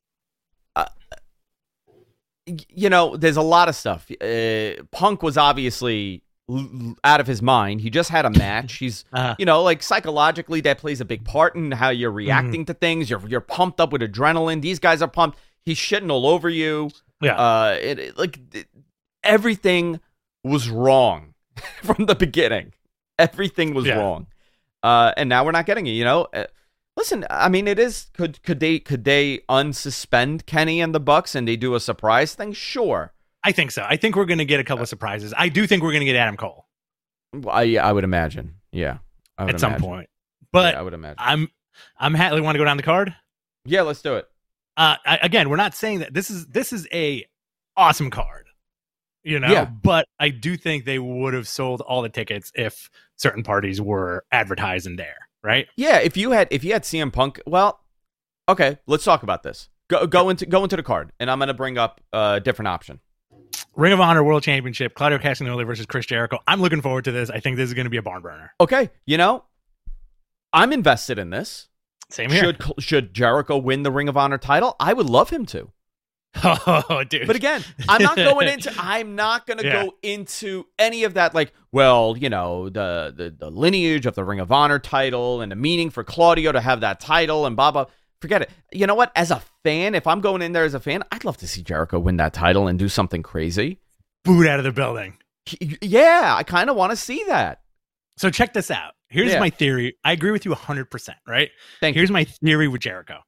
You know, there's a lot of stuff. Uh, Punk was obviously l- out of his mind. He just had a match. He's, uh-huh. you know, like psychologically, that plays a big part in how you're reacting mm-hmm. to things. You're you're pumped up with adrenaline. These guys are pumped. He's shitting all over you. Yeah, uh, it, it, like it, everything was wrong from the beginning. Everything was yeah. wrong, uh, and now we're not getting it. You know. Uh, Listen, I mean, it is. Could could they could they unsuspend Kenny and the Bucks and they do a surprise thing? Sure, I think so. I think we're going to get a couple of surprises. I do think we're going to get Adam Cole. I I would imagine, yeah, I would at imagine. some point. But yeah, I would imagine. I'm I'm happy. Want to go down the card? Yeah, let's do it. Uh, I, again, we're not saying that this is this is a awesome card. you know. Yeah. But I do think they would have sold all the tickets if certain parties were advertising there, right? Yeah, if you had if you had C M Punk, well, okay, let's talk about this. Go go into go into the card, and I'm going to bring up a different option. Ring of Honor World Championship, Claudio Castagnoli versus Chris Jericho. I'm looking forward to this. I think this is going to be a barn burner. Okay, you know, I'm invested in this. Same here. Should should Jericho win the Ring of Honor title? I would love him to. Oh, dude. But again, I'm not going into I'm not going to Yeah. go into any of that, like, well, you know, the, the the lineage of the Ring of Honor title and the meaning for Claudio to have that title and blah blah. Forget it. You know what? As a fan, if I'm going in there as a fan, I'd love to see Jericho win that title and do something crazy. Boot out of the building. Yeah, I kind of want to see that. So check this out. Here's Yeah. my theory. I agree with you one hundred percent, right? Thank Here's you. my theory with Jericho.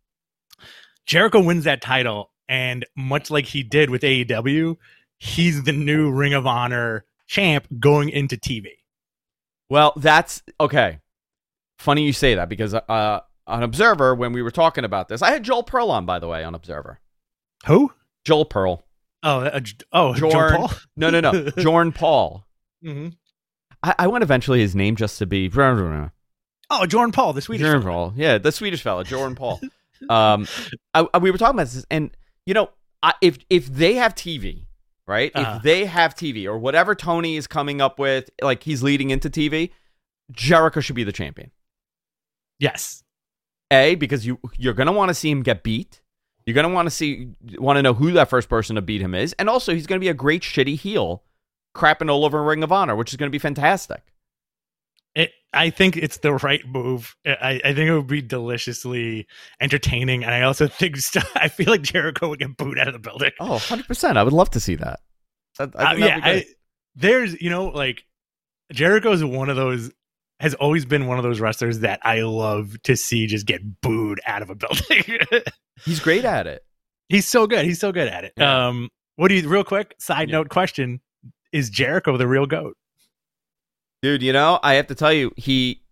Jericho wins that title, and much like he did with A E W, he's the new Ring of Honor champ going into T V. Well, that's okay. Funny you say that because uh, on Observer, when we were talking about this, I had Joel Pearl on, by the way, on Observer. Who? Joel Pearl. Oh, uh, oh, Jorn, Jorn Paul? No, no, no. Jorn Paul. Mm-hmm. I, I want eventually his name just to be Jorn Oh, Jorn Paul, the Swedish fella. Paul. Yeah, the Swedish fella, Jorn Paul. um, I, I, we were talking about this, and you know, I, if if they have T V, right? Uh-huh. If they have T V or whatever Tony is coming up with, like he's leading into T V, Jericho should be the champion. Yes. A, because you you're gonna want to see him get beat. You're gonna want to see want to know who that first person to beat him is, and also he's gonna be a great shitty heel, crapping all over Ring of Honor, which is gonna be fantastic. It, I think it's the right move. I, I think it would be deliciously entertaining, and I also think st- I feel like Jericho would get booed out of the building. Oh, one hundred percent. I would love to see that. That- I Uh, think yeah, that'd be I, great. there's you know like Jericho is one of those has always been one of those wrestlers that I love to see just get booed out of a building. He's great at it. He's so good. He's so good at it. Yeah. Um, what do you? Real quick side Yeah. note question: is Jericho the real GOAT? Dude, you know, I have to tell you, he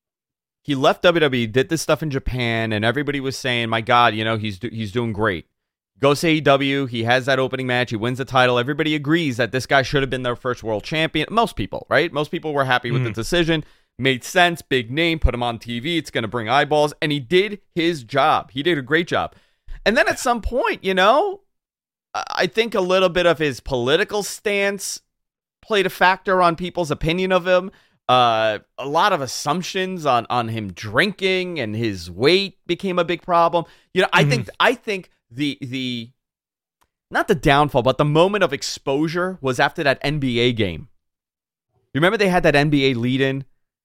he left W W E, did this stuff in Japan, and everybody was saying, my God, you know, he's do- he's doing great. Goes to A E W, he has that opening match, he wins the title. Everybody agrees that this guy should have been their first world champion. Most people, right? Most people were happy with Mm. the decision. Made sense, big name, put him on T V, it's going to bring eyeballs, and he did his job. He did a great job. And then at some point, you know, I I think a little bit of his political stance played a factor on people's opinion of him. Uh, a lot of assumptions on on him drinking and his weight became a big problem. You know, I Mhm. think I think the the not the downfall, but the moment of exposure was after that N B A game. You remember they had that N B A lead-in,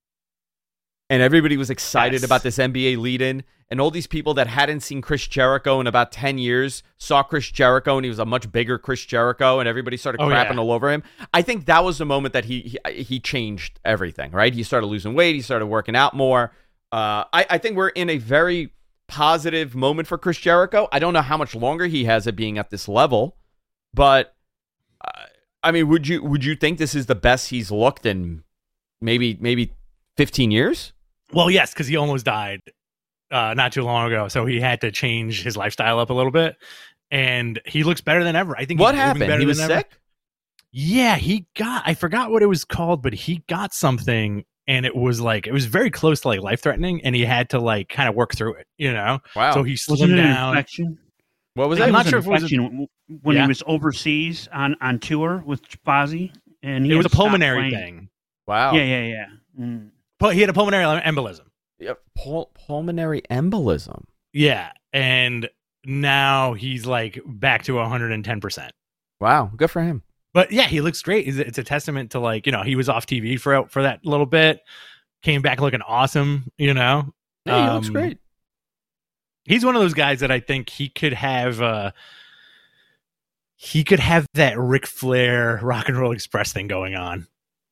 and everybody was excited Yes. about this N B A lead-in, and all these people that hadn't seen Chris Jericho in about ten years saw Chris Jericho, and he was a much bigger Chris Jericho, and everybody started Oh, crapping yeah. all over him. I think that was the moment that he, he he changed everything, right? He started losing weight, he started working out more. Uh, I, I think we're in a very positive moment for Chris Jericho. I don't know how much longer he has it being at this level, but uh, I mean, would you would you think this is the best he's looked in maybe maybe fifteen years? Well, yes, because he almost died uh, not too long ago, so he had to change his lifestyle up a little bit, and he looks better than ever. I think. What he's moving happened? better He was than ever. sick? Yeah, he got. I forgot what it was called, but he got something, and it was like it was very close to like life threatening, and he had to like kind of work through it. You know, Wow. so he Was it slimmed an down. infection? What was I that? I'm think not it was sure an if it was a- infection w- when Yeah. he was overseas on, on tour with Fozzy, and he It had was a to stop pulmonary playing. thing. Wow. Yeah, yeah, yeah. Mm. But he had a pulmonary embolism. Yep. Pul- pulmonary embolism. Yeah, and now he's like back to one hundred ten percent. Wow. Good for him. But yeah, he looks great. It's a- It's a testament to like, you know, he was off T V for for that little bit, came back looking awesome, you know. Yeah, he looks Um, great. He's one of those guys that I think he could have uh he could have that Ric Flair Rock and Roll Express thing going on.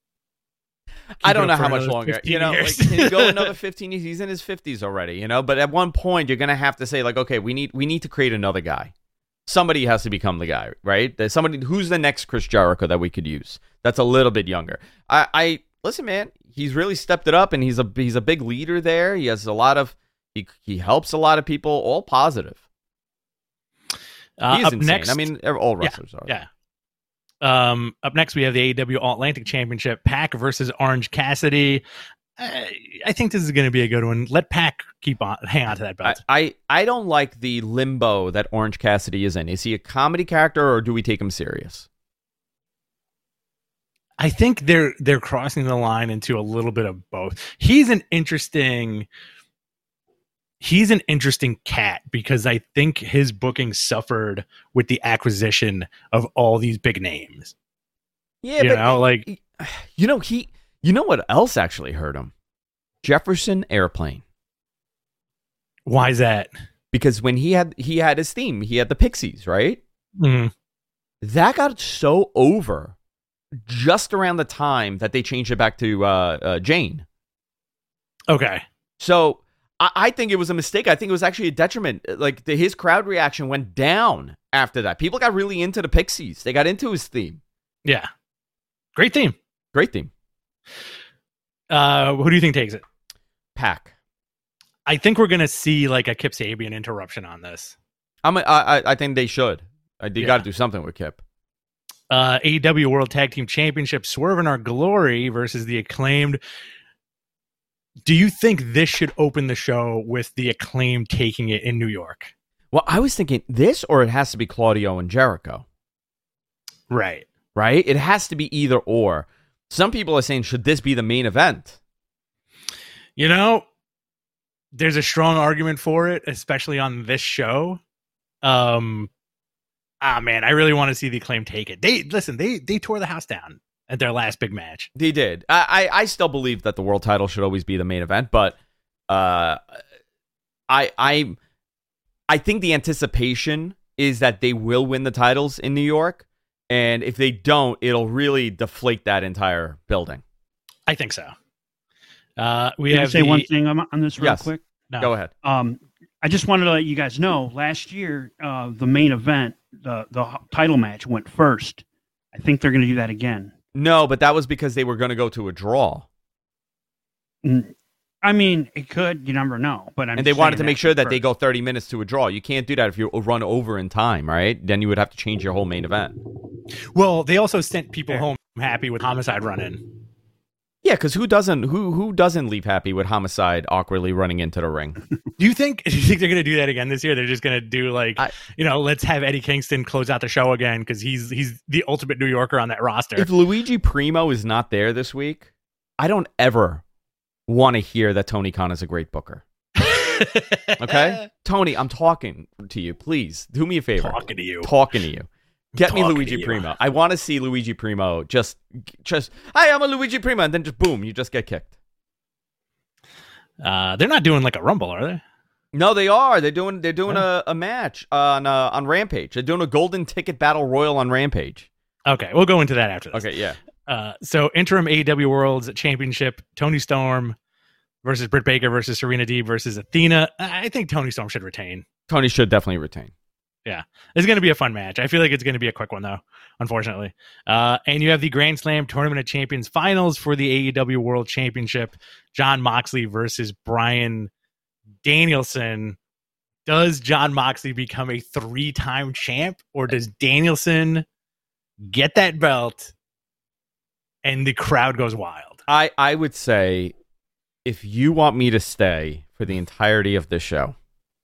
I Keep don't it know up how for much another longer. fifteen You know, like, years. can he go another fifteen years? He's in his fifties already, you know. But at one point, you're gonna have to say, like, okay, we need we need to create another guy. Somebody has to become the guy, right? There's somebody who's the next Chris Jericho that we could use. That's a little bit younger. I, I listen, man. He's really stepped it up, and he's a he's a big leader there. He has a lot of he he helps a lot of people. All positive. Uh, He is up insane. next, I mean, all wrestlers are. yeah. Um, up next, we have the A E W All-Atlantic Championship, Pac versus Orange Cassidy. I, I think this is going to be a good one. Let Pac keep on, hang on to that belt. I, I, I don't like the limbo that Orange Cassidy is in. Is he a comedy character or do we take him serious? I think they're they're crossing the line into a little bit of both. He's an interesting he's an interesting cat because I think his booking suffered with the acquisition of all these big names. Yeah, you but know, like you know he you know what else actually hurt him? Jefferson Airplane. Why is that? Because when he had he had his theme, he had the Pixies, right? Mm-hmm. That got so over just around the time that they changed it back to uh, uh, Jane. Okay. So I-, I think it was a mistake. I think it was actually a detriment. Like the, his crowd reaction went down after that. People got really into the Pixies. They got into his theme. Yeah. Great theme. Great theme. Uh, who do you think takes it? Pac. I think we're going to see like a Kip Sabian interruption on this. I'm a, I, I think they should. They Yeah. got to do something with Kip. Uh, A E W World Tag Team Championship, Swerve in Our Glory versus the Acclaimed. Do you think this should open the show with the Acclaimed taking it in New York? Well, I was thinking this or it has to be Claudio and Jericho. Right. Right? It has to be either or. Some people are saying, should this be the main event? You know, there's a strong argument for it, especially on this show. Um, ah, man, I really want to see the Acclaim take it. They listen, they they tore the house down at their last big match. They did. I, I, I still believe that the world title should always be the main event, but uh, I I I think the anticipation is that they will win the titles in New York, and if they don't, it'll really deflate that entire building. I think so. Uh, we Can I have say the, one thing on on this real Yes. quick? no. Go ahead. Um, I just wanted to let you guys know. Last year, uh, the main event, the the h- title match, went first. I think they're going to do that again. No, but that was because they were going to go to a draw, Mm, I mean, it could. You never know. But I'm and they just wanted saying to make sure that they first. go thirty minutes to a draw. You can't do that if you run over in time, right? Then you would have to change your whole main event. Well, they also sent people Fair. home happy with Homicide running. Yeah, because who doesn't who who doesn't leave happy with Homicide awkwardly running into the ring? Do you think? Do you think they're going to do that again this year? They're just going to do like, I- you know, let's have Eddie Kingston close out the show again because he's he's the ultimate New Yorker on that roster. If Luigi Primo is not there this week, I don't ever want to hear that Tony Khan is a great booker. Okay, Tony, I'm talking to you. Please do me a favor. Talking to you. Talking to you. Get me Talking Luigi to you. Primo. I want to see Luigi Primo just, just, hi, I'm a Luigi Primo, and then just boom, you just get kicked. Uh, they're not doing like a Rumble, are they? No, they are. They're doing, they're doing Yeah. a, a match on uh, on Rampage. They're doing a golden ticket battle royal on Rampage. Okay, we'll go into that after this. Okay, yeah. Uh, so interim A E W World's Championship, Tony Storm versus Britt Baker versus Serena Deeb versus Athena. I think Tony Storm should retain. Tony should definitely retain. It's going to be a fun match. I feel like it's going to be a quick one, though, unfortunately. Uh, and you have the Grand Slam Tournament of Champions finals for the A E W World Championship. John Moxley versus Bryan Danielson. Does John Moxley become a three-time champ, or does Danielson get that belt and the crowd goes wild? I, I would say if you want me to stay for the entirety of this show,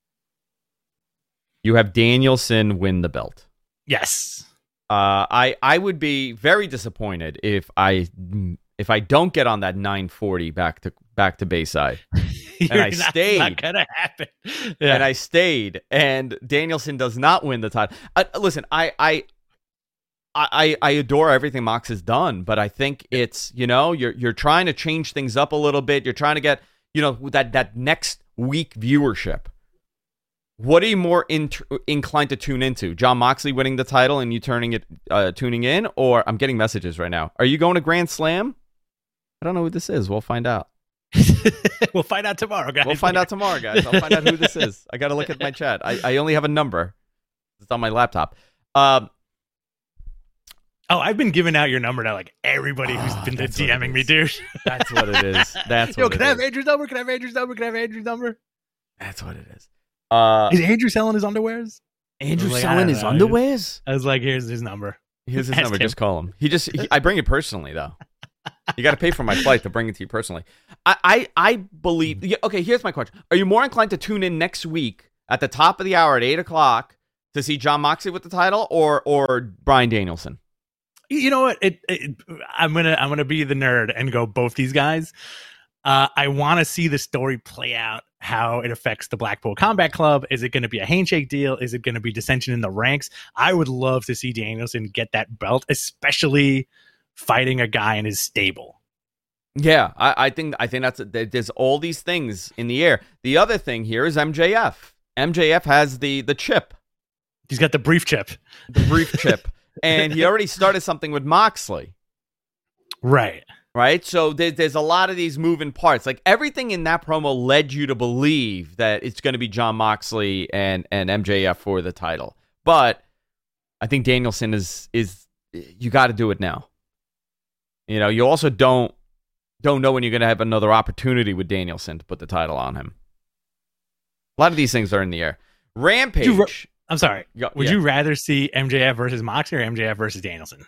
you have Danielson win the belt. Yes. Uh, I I would be very disappointed if I if I don't get on that nine forty back to back to Bayside, And I stayed. Not going to happen. Yeah. and I stayed, and Danielson does not win the title. Uh, listen, I I. I, I adore everything Mox has done, but I think it's, you know, you're you're trying to change things up a little bit. You're trying to get, you know, that, that next week viewership. What are you more in, inclined to tune into? John Moxley winning the title and you turning it, uh, tuning in? Or I'm getting messages right now. Are you going to Grand Slam? I don't know who this is. We'll find out. We'll find out tomorrow, guys. We'll find out tomorrow, guys. I'll find out who this is. I got to look at my chat. I, I only have a number. It's on my laptop. Um, Oh, I've been giving out your number to like everybody who's Oh, been that's what DMing it me, is. dude. that's what it is. That's Yo, what can it I have is. Andrew's number? Can I have Andrew's number? Can I have Andrew's number? That's what it is. Uh, Is Andrew selling his underwears? Andrew like, I selling don't his know. underwears? I was like, here's his number. Here's his number. Him. Just call him. He just. He, I bring it personally, though. You got to pay for my flight to bring it to you personally. I, I, I believe. Yeah, okay, here's my question: are you more inclined to tune in next week at the top of the hour at eight o'clock to see Jon Moxley with the title, or or Bryan Danielson? You know what? It, it, I'm gonna I'm gonna be the nerd and go both these guys. Uh, I want to see the story play out, how it affects the Blackpool Combat Club. Is it going to be a handshake deal? Is it going to be dissension in the ranks? I would love to see Danielson get that belt, especially fighting a guy in his stable. Yeah, I, I think I think that's there's all these things in the air. The other thing here is M J F. M J F has the the chip. He's got the brief chip. The brief chip. And he already started something with Moxley. Right. Right? So there, there's a lot of these moving parts. Like, everything in that promo led you to believe that it's going to be Jon Moxley and, and M J F for the title. But I think Danielson is, is you got to do it now. You know, you also don't, don't know when you're going to have another opportunity with Danielson to put the title on him. A lot of these things are in the air. Rampage... I'm sorry. Would yeah. you rather see M J F versus Moxley or M J F versus Danielson?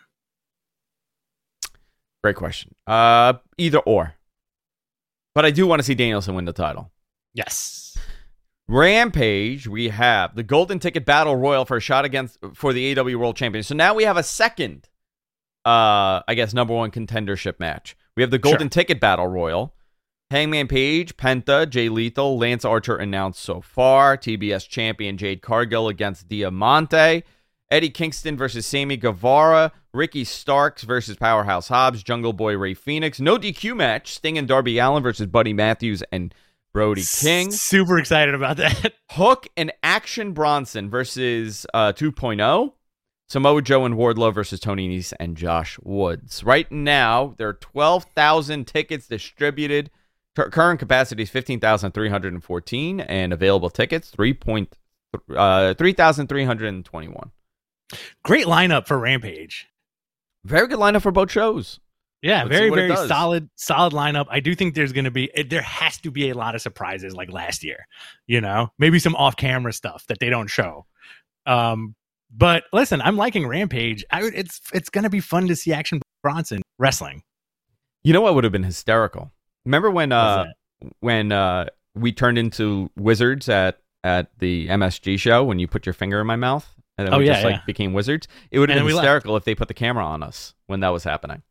Great question. Uh, either or. But I do want to see Danielson win the title. Yes. Rampage, we have the Golden Ticket Battle Royal for a shot against for the A E W World Champion. So now we have a second, uh, I guess, number one contendership match. We have the Golden sure. Ticket Battle Royal. Hangman Page, Penta, Jay Lethal, Lance Archer announced so far. T B S champion Jade Cargill against Diamante. Eddie Kingston versus Sammy Guevara. Ricky Starks versus Powerhouse Hobbs. Jungle Boy Ray Phoenix. No D Q match. Sting and Darby Allin versus Buddy Matthews and Brody King. S- super excited about that. Hook and Action Bronson versus uh, two point oh. Samoa Joe and Wardlow versus Tony Nese and Josh Woods. Right now, there are twelve thousand tickets distributed. Current capacity is fifteen thousand three hundred fourteen, and available tickets three point uh three thousand three hundred twenty-one. Great lineup for Rampage. Very good lineup for both shows. Yeah, Let's very very solid solid lineup. I do think there's going to be there has to be a lot of surprises like last year. You know, maybe some off-camera stuff that they don't show. Um, but listen, I'm liking Rampage. I would, it's it's going to be fun to see Action Bronson wrestling. You know what would have been hysterical? Remember when uh, when uh, we turned into wizards at, at the M S G show when you put your finger in my mouth and then oh, we yeah, just like yeah. became wizards? It would have been hysterical if they put the camera on us when that was happening.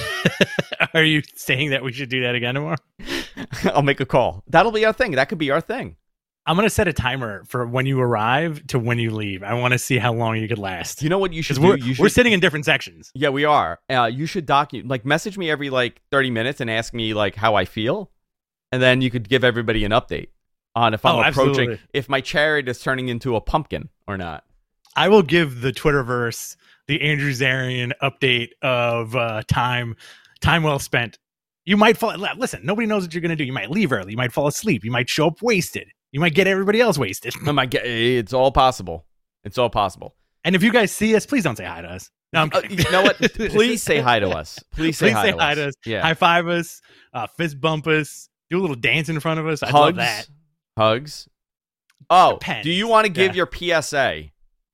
Are you saying that we should do that again tomorrow? I'll make a call. That'll be our thing. That could be our thing. I'm going to set a timer for when you arrive to when you leave. I want to see how long you could last. You know what you should do? We're, you should, we're sitting in different sections. Yeah, we are. Uh, you should document, like message me every like thirty minutes and ask me like how I feel. And then you could give everybody an update on if I'm oh, approaching, absolutely. if my chariot is turning into a pumpkin or not. I will give the Twitterverse the Andrew Zarian update of uh, time, time well spent. You might fall. Listen, nobody knows what you're going to do. You might leave early. You might fall asleep. You might show up wasted. You might get everybody else wasted. Oh my God, it's all possible. It's all possible. And if you guys see us, please don't say hi to us. No, I'm kidding. Uh, you know what? Please say hi to us. Please say, please hi, say to hi us. to us. Yeah. High five us. Uh, fist bump us. Do a little dance in front of us. I Hugs. love that. Hugs. Oh, Depends. do you want to give yeah. your P S A?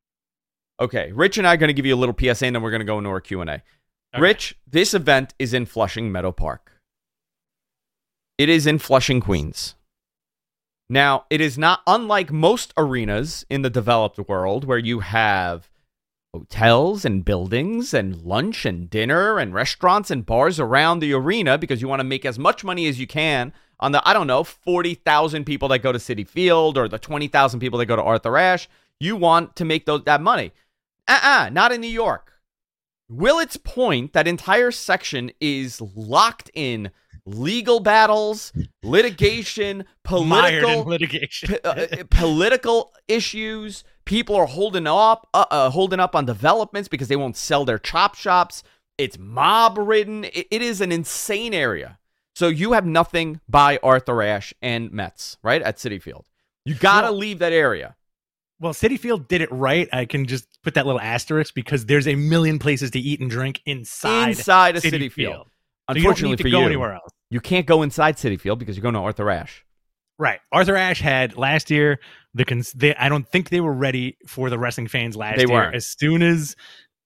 Okay, Rich and I are going to give you a little P S A, and then we're going to go into our Q and A. Okay. Rich, this event is in Flushing Meadow Park. It is in Flushing, Queens. Now, it is not unlike most arenas in the developed world where you have hotels and buildings and lunch and dinner and restaurants and bars around the arena because you want to make as much money as you can on the, I don't know, forty thousand people that go to Citi Field or the twenty thousand people that go to Arthur Ashe. You want to make those that money. Uh-uh, not in New York. Willets Point, that entire section is locked in legal battles, litigation, political litigation, p- uh, political issues. People are holding up, uh, uh, holding up on developments because they won't sell their chop shops. It's mob ridden. It, it is an insane area. So you have nothing by Arthur Ashe and Mets, right, at Citi Field. You got to well, leave that area. Well, Citi Field did it right. I can just put that little asterisk because there's a million places to eat and drink inside inside a Citi, Citi Field. Field. Unfortunately so you don't need to for go you, anywhere else. You can't go inside Citi Field because you're going to Arthur Ashe. Right. Arthur Ashe had last year, the cons- they, I don't think they were ready for the wrestling fans last they year. Weren't. As soon as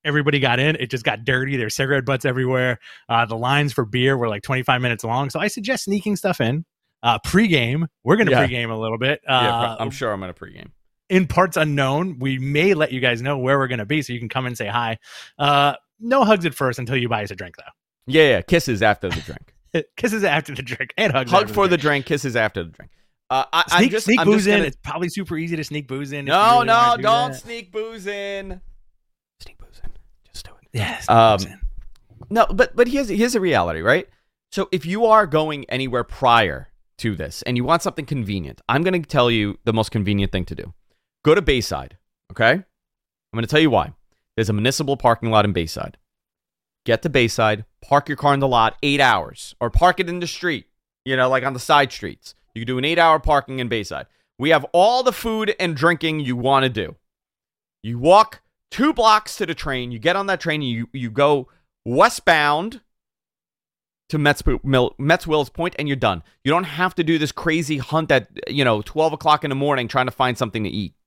everybody got in. It just got dirty. There's cigarette butts everywhere. Uh, the lines for beer were like twenty-five minutes long. So I suggest sneaking stuff in. Uh, pre-game, we're going to yeah. pre-game a little bit. Uh, yeah, I'm sure I'm going to pre-game. In parts unknown, we may let you guys know where we're going to be so you can come and say hi. Uh, no hugs at first until you buy us a drink, though. Yeah, yeah. Kisses after the drink. Kisses after the drink. And hugs Hug after for the the drink. drink, kisses after the drink. Uh, I, sneak I'm just, sneak I'm booze just gonna... in. It's probably super easy to sneak booze in. No, really no, do don't that. sneak booze in. Sneak booze in. Just do it. Yes. Um, no, but but here's here's a reality, right? So if you are going anywhere prior to this and you want something convenient, I'm going to tell you the most convenient thing to do. Go to Bayside, okay? I'm going to tell you why. There's a municipal parking lot in Bayside. Get to Bayside, park your car in the lot eight hours, or park it in the street, you know, like on the side streets. You can do an eight-hour parking in Bayside. We have all the food and drinking you want to do. You walk two blocks to the train. You get on that train. You you go westbound to Mets, Mets Wills Point, and you're done. You don't have to do this crazy hunt at, you know, twelve o'clock in the morning trying to find something to eat.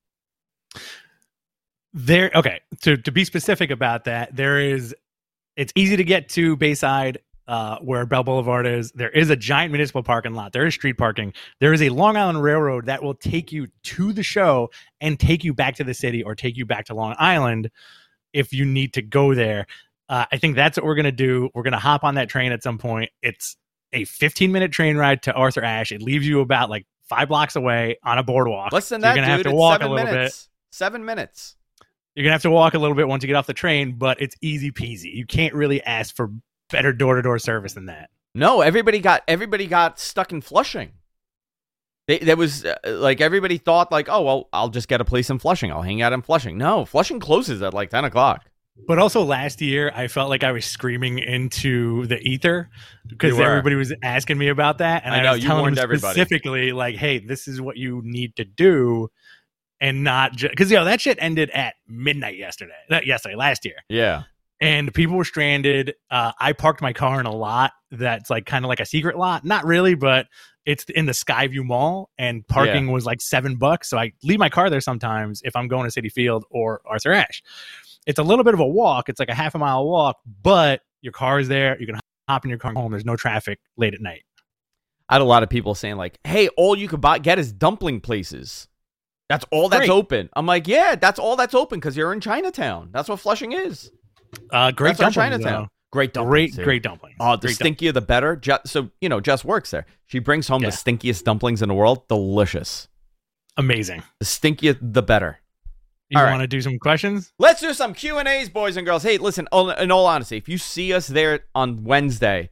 There, okay. To to be specific about that, there is. It's easy to get to Bayside. Uh, where Bell Boulevard is. There is a giant municipal parking lot. There is street parking. There is a Long Island Railroad that will take you to the show and take you back to the city or take you back to Long Island if you need to go there. Uh, I think that's what we're going to do. We're going to hop on that train at some point. It's a fifteen minute train ride to Arthur Ashe. It leaves you about like five blocks away on a boardwalk. Less than so that, you're gonna dude. have to It's walk seven a little minutes. bit. Seven minutes. You're going to have to walk a little bit once you get off the train, but it's easy peasy. You can't really ask for better door-to-door service than that. No, everybody got everybody got stuck in Flushing. They, there was uh, like everybody thought like, oh well, I'll just get a place in Flushing. I'll hang out in Flushing. No, Flushing closes at like ten o'clock. But also last year, I felt like I was screaming into the ether because everybody was asking me about that, and I, I know was you telling warned them everybody specifically like, "Hey, this is what you need to do." And not just because, you know, that shit ended at midnight yesterday. Not yesterday, last year. Yeah. And people were stranded. Uh, I parked my car in a lot that's like kind of like a secret lot. Not really, but it's in the Skyview Mall, and parking yeah. was like seven bucks. So I leave my car there sometimes if I'm going to Citi Field or Arthur Ashe. It's a little bit of a walk. It's like a half a mile walk, but your car is there. You can hop in your car home. There's no traffic late at night. I had a lot of people saying like, hey, all you could buy, get is dumpling places. That's all that's Great. open. I'm like, yeah, that's all that's open because you're in Chinatown. That's what Flushing is. Uh, great that's dumplings, Chinatown. Though. Great dumplings. Great, great dumplings. Oh, the great stinkier dumplings. the better. Je- so, you know, Jess works there. She brings home yeah. the stinkiest dumplings in the world. Delicious. Amazing. The stinkier, the better. You all want to right. do some questions? Let's do some Q and A's, boys and girls. Hey, listen, in all honesty, if you see us there on Wednesday,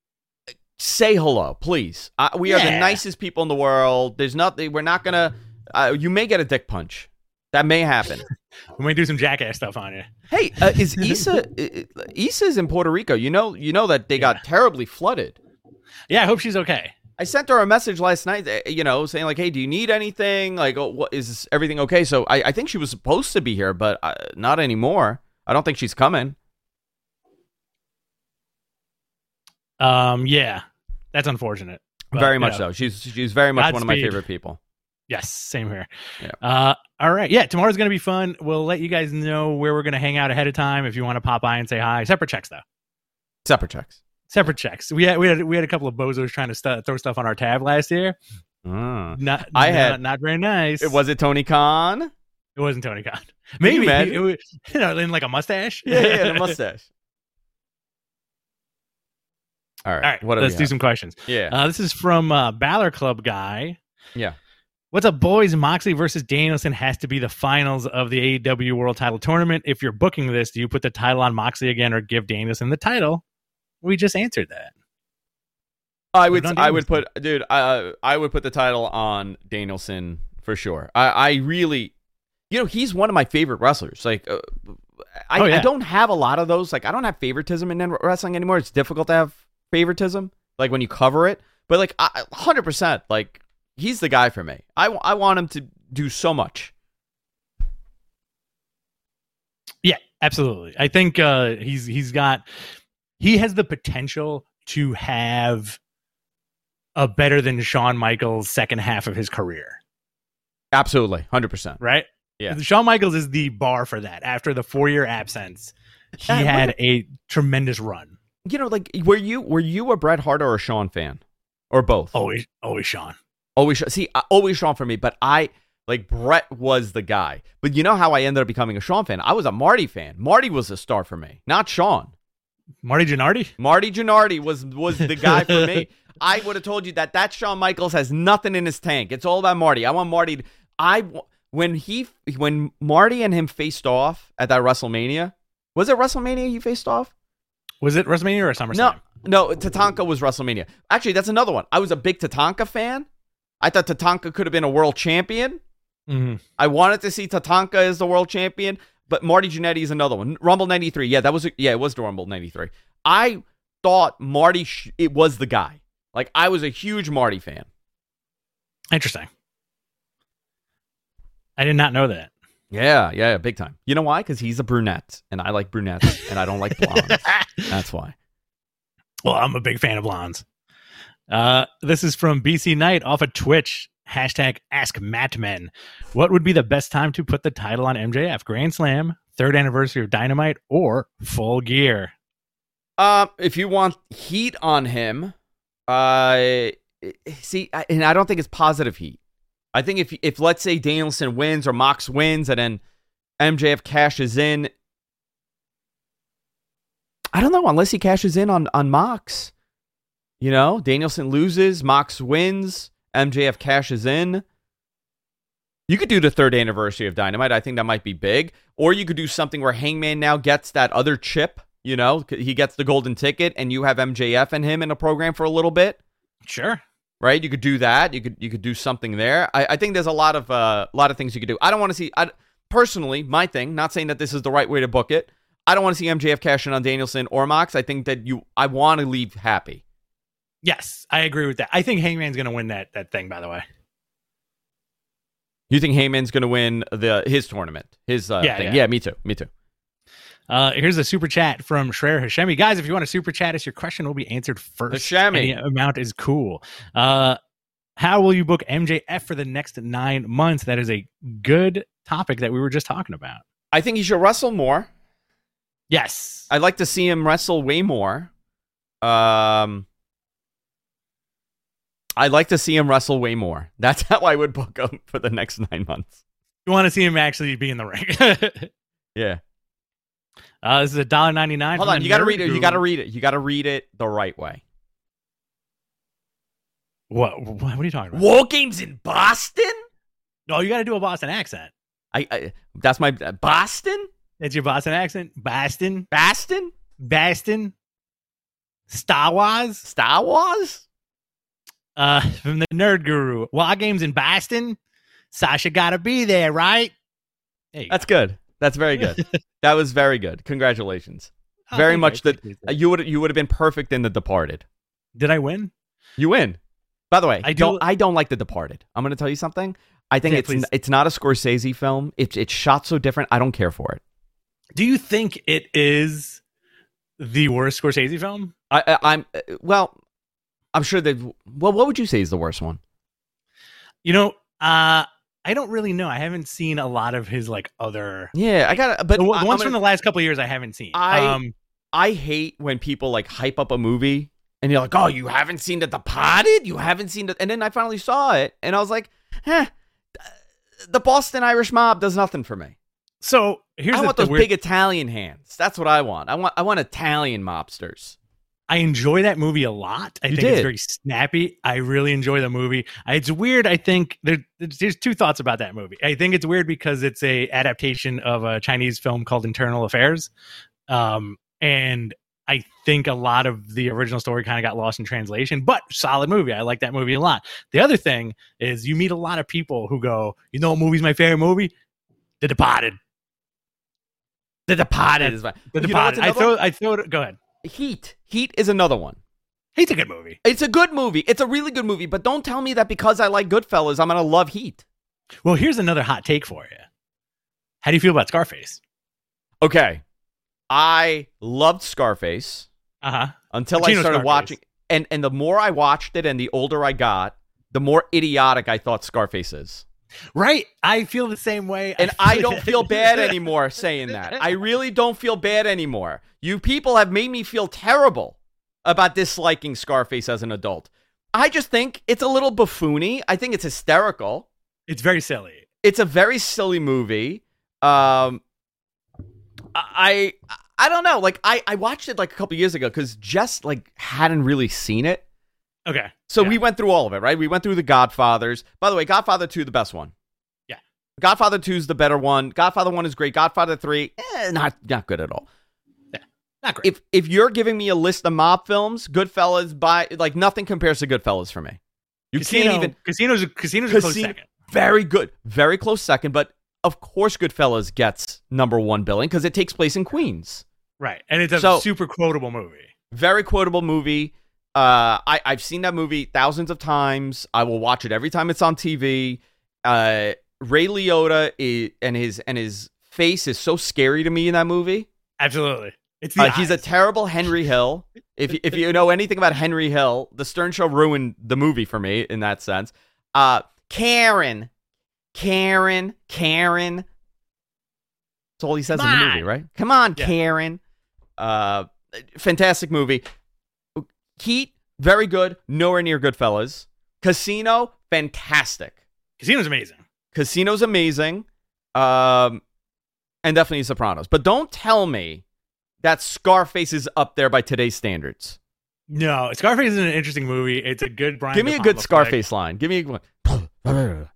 say hello, please. Uh, we yeah. are the nicest people in the world. There's nothing. We're not going to. Uh, you may get a dick punch. That may happen. We may do some jackass stuff on you. Hey, uh, is Issa? Issa's in Puerto Rico. You know, you know that they yeah. got terribly flooded. Yeah, I hope she's okay. I sent her a message last night, you know, saying like, "Hey, do you need anything? Like, oh, what is everything okay?" So I, I think she was supposed to be here, but uh, not anymore. I don't think she's coming. Um, yeah, that's unfortunate. But, very much know, so. She's she's very much one of my favorite people. Yes, same here. Yeah. Uh, all right. Yeah, tomorrow's going to be fun. We'll let you guys know where we're going to hang out ahead of time if you want to pop by and say hi. Separate checks, though. Separate checks. Separate checks. We had we had we had a couple of bozos trying to st- throw stuff on our tab last year. Mm. Not I not, had not very nice. It was it Tony Khan? It wasn't Tony Khan. Maybe it was, you know, in like a mustache. Yeah, yeah, the mustache. All right. All right. What let's do have? some questions. Yeah. Uh, this is from uh, Balor Club guy. Yeah. What's up, boys? Moxley versus Danielson has to be the finals of the A E W World Title Tournament. If you're booking this, do you put the title on Moxley again or give Danielson the title? We just answered that. I would, I would put, dude, uh, I would put the title on Danielson for sure. I, I really, you know, he's one of my favorite wrestlers. Like, uh, I, oh, yeah. I don't have a lot of those. Like, I don't have favoritism in wrestling anymore. It's difficult to have favoritism, like when you cover it. But like, I, one hundred percent, like, he's the guy for me. I, I want him to do so much. Yeah, absolutely. I think uh, he's he's got he has the potential to have a better than Shawn Michaels second half of his career. Absolutely, one hundred percent. Right? Yeah. Shawn Michaels is the bar for that. After the four-year absence, he uh, had a tremendous run. You know, like were you were you a Bret Hart or a Shawn fan, or both? Always, always Shawn. Always, see, always Shawn for me. But I like Bret was the guy. But you know how I ended up becoming a Shawn fan? I was a Marty fan. Marty was a star for me, not Shawn. Marty Jannetty? Marty Jannetty was was the guy for me. I would have told you that that Shawn Michaels has nothing in his tank. It's all about Marty. I want Marty. To, I when he when Marty and him faced off at that WrestleMania. Was it WrestleMania you faced off? Was it WrestleMania or SummerSlam? No, no. Tatanka was WrestleMania. Actually, that's another one. I was a big Tatanka fan. I thought Tatanka could have been a world champion. Mm-hmm. I wanted to see Tatanka as the world champion. But Marty Jannetty is another one. Rumble ninety-three. Yeah, that was yeah, it was the Rumble ninety-three. I thought Marty sh- it was the guy. Like I was a huge Marty fan. Interesting. I did not know that. Yeah, yeah, big time. You know why? Because he's a brunette, and I like brunettes, and I don't like blondes. That's why. Well, I'm a big fan of blondes. Uh, this is from B C Knight off of Twitch. Hashtag Ask Mattmen. What would be the best time to put the title on M J F? Grand Slam, third anniversary of Dynamite, or Full Gear? Uh, if you want heat on him, uh, see, and I don't think it's positive heat. I think if if let's say Danielson wins or Mox wins, and then M J F cashes in, I don't know unless he cashes in on on Mox. You know, Danielson loses, Mox wins. M J F cashes in. You could do the third anniversary of Dynamite. I think that might be big. Or you could do something where Hangman now gets that other chip. You know, he gets the golden ticket, and you have M J F and him in a program for a little bit. Sure, right? You could do that. You could you could do something there. I, I think there's a lot of uh, a lot of things you could do. I don't want to see. I, personally, my thing. Not saying that this is the right way to book it. I don't want to see M J F cash in on Danielson or Mox. I think that you. I want to leave happy. Yes, I agree with that. I think Hangman's going to win that that thing, by the way. You think Hangman's going to win the his tournament? His uh, yeah, thing? yeah, yeah, me too. Me too. Uh, here's a super chat from Shreya Hashemi. Guys, if you want to super chat us, your question will be answered first. Hashemi. Any amount is cool. Uh, how will you book M J F for the next nine months? That is a good topic that we were just talking about. I think he should wrestle more. Yes. I'd like to see him wrestle way more. Um... I'd like to see him wrestle way more. That's how I would book him for the next nine months. You want to see him actually be in the ring. Yeah. Uh, this is a dollar ninety nine. Hold on, you got to read it. You got to read it. You got to read it the right way. What? What, what are you talking about? War Games in Boston? No, you got to do a Boston accent. I, I that's my uh, Boston. That's your Boston accent. Boston. Boston. Boston. Star Wars. Star Wars. Uh, from the Nerd Guru. War Games in Boston. Sasha gotta be there, right? There That's go. good. That's very good. That was very good. Congratulations. Oh, very much that you would you would have been perfect in The Departed. Did I win? You win. By the way, I do, don't I don't like The Departed. I'm going to tell you something. I think yeah, it's please. it's not a Scorsese film. It's it's shot so different. I don't care for it. Do you think it is the worst Scorsese film? I, I I'm well. I'm sure that. Well, what would you say is the worst one? You know, uh, I don't really know. I haven't seen a lot of his like other. Yeah, I got. But the, the I, ones gonna, from the last couple of years, I haven't seen. I um, I hate when people like hype up a movie and you're like, oh, you haven't seen The Departed? You haven't seen it? And then I finally saw it, and I was like, eh, the Boston Irish Mob does nothing for me. So here's I the, want the those weird... big Italian hands. That's what I want. I want I want Italian mobsters. I enjoy that movie a lot. I you think did. it's very snappy. I really enjoy the movie. It's weird. I think there, there's two thoughts about that movie. I think it's weird because it's a adaptation of a Chinese film called Internal Affairs. Um, and I think a lot of the original story kind of got lost in translation, but solid movie. I like that movie a lot. The other thing is you meet a lot of people who go, you know what movie's my favorite movie? The Departed. The Departed is my The Departed. I throw, I throw it. Go ahead. Heat. Heat is another one. Heat's a good movie. It's a good movie. It's a really good movie, but don't tell me that because I like Goodfellas, I'm going to love Heat. Well, here's another hot take for you. How do you feel about Scarface? Okay. I loved Scarface uh-huh. until Pacino I started Scarface. watching. And, and the more I watched it and the older I got, the more idiotic I thought Scarface is. Right. I feel the same way. And I, I don't feel bad anymore saying that. I really don't feel bad anymore. You people have made me feel terrible about disliking Scarface as an adult. I just think it's a little buffoony. I think it's hysterical. It's very silly. It's a very silly movie. Um, I I don't know. Like I, I watched it like a couple years ago because Jess like hadn't really seen it. Okay. So yeah. we went through all of it, right? We went through the Godfathers. By the way, Godfather two, the best one. Yeah. Godfather two is the better one. Godfather one is great. Godfather three, eh, not not good at all. Yeah, not great. If if you're giving me a list of mob films, Goodfellas, by like nothing compares to Goodfellas for me. You Casino, can't even. Casino's a, Casino's a close second. Very good, very close second. But of course, Goodfellas gets number one billing because it takes place in Queens. Right, and it's a so, super quotable movie. Very quotable movie. Uh, I, I've seen that movie thousands of times. I will watch it every time it's on T V. Uh, Ray Liotta is, and his and his face is so scary to me in that movie. Absolutely, it's uh, he's a terrible Henry Hill. If if you know anything about Henry Hill, The Stern Show ruined the movie for me in that sense. Uh, Karen, Karen, Karen. That's all he says Come in the movie, right? Come on, yeah. Karen. Uh, fantastic movie. Heat, very good. Nowhere near Goodfellas. Casino, fantastic. Casino's amazing. Casino's amazing. Um, and definitely Sopranos. But don't tell me that Scarface is up there by today's standards. No, Scarface is an interesting movie. It's a good Brian. Give me a good Scarface line. Give me a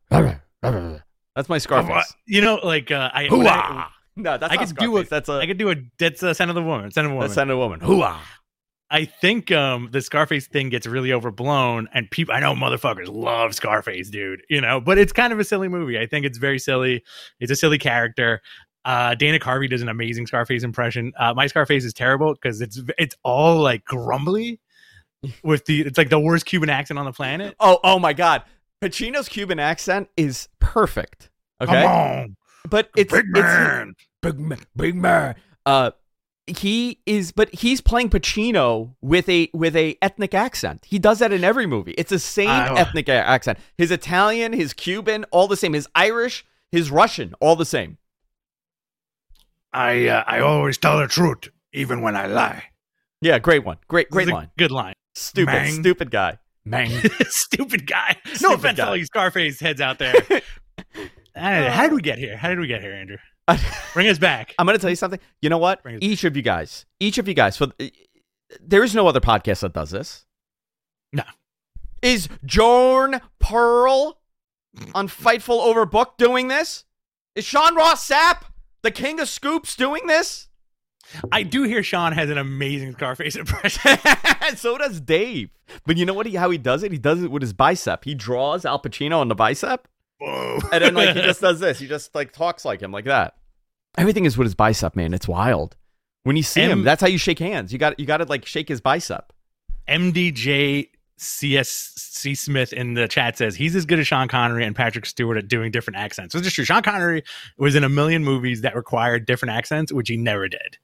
That's my Scarface. You know, like uh, I. I no, that's I not could Scarface. do a. That's a. I could do a. That's a Son of the Woman. Son of a Woman. Son of a Woman. Hoo-ah. I think um, the Scarface thing gets really overblown, and people, I know motherfuckers love Scarface, dude, you know, but it's kind of a silly movie. I think it's very silly. It's a silly character. Uh, Dana Carvey does an amazing Scarface impression. Uh, my Scarface is terrible because it's it's all like grumbly with the, it's like the worst Cuban accent on the planet. Oh, oh my God. Pacino's Cuban accent is perfect. Okay. Come on. But it's, big man. It's, big man. Big man. Uh, He is, but he's playing Pacino with a with a ethnic accent. He does that in every movie. It's the same uh, ethnic accent. His Italian, his Cuban, all the same. His Irish, his Russian, all the same. I uh, I always tell the truth, even when I lie. Yeah, great one. Great, great line. Good line. Stupid, Mang. stupid guy. Mang. Stupid guy. Stupid no offense guy. to all you Scarface heads out there. uh, how did we get here? How did we get here, Andrew? Bring us back. I'm going to tell you something. You know what? Each of you guys, each of you guys, for, there is no other podcast that does this. No. Is Jorn Pearl on Fightful Overbooked doing this? Is Sean Ross Sapp, the king of scoops, doing this? I do hear Sean has an amazing Scarface impression. So does Dave. But you know what? He, how he does it? He does it with his bicep. He draws Al Pacino on the bicep. Whoa. And then like he just does this. He just like talks like him like that. Everything is with his bicep, man. It's wild. When you see M- him, that's how you shake hands. You got you got to like shake his bicep. M D J C S C Smith in the chat says he's as good as Sean Connery and Patrick Stewart at doing different accents. So it's just true. Sean Connery was in a million movies that required different accents, which he never did.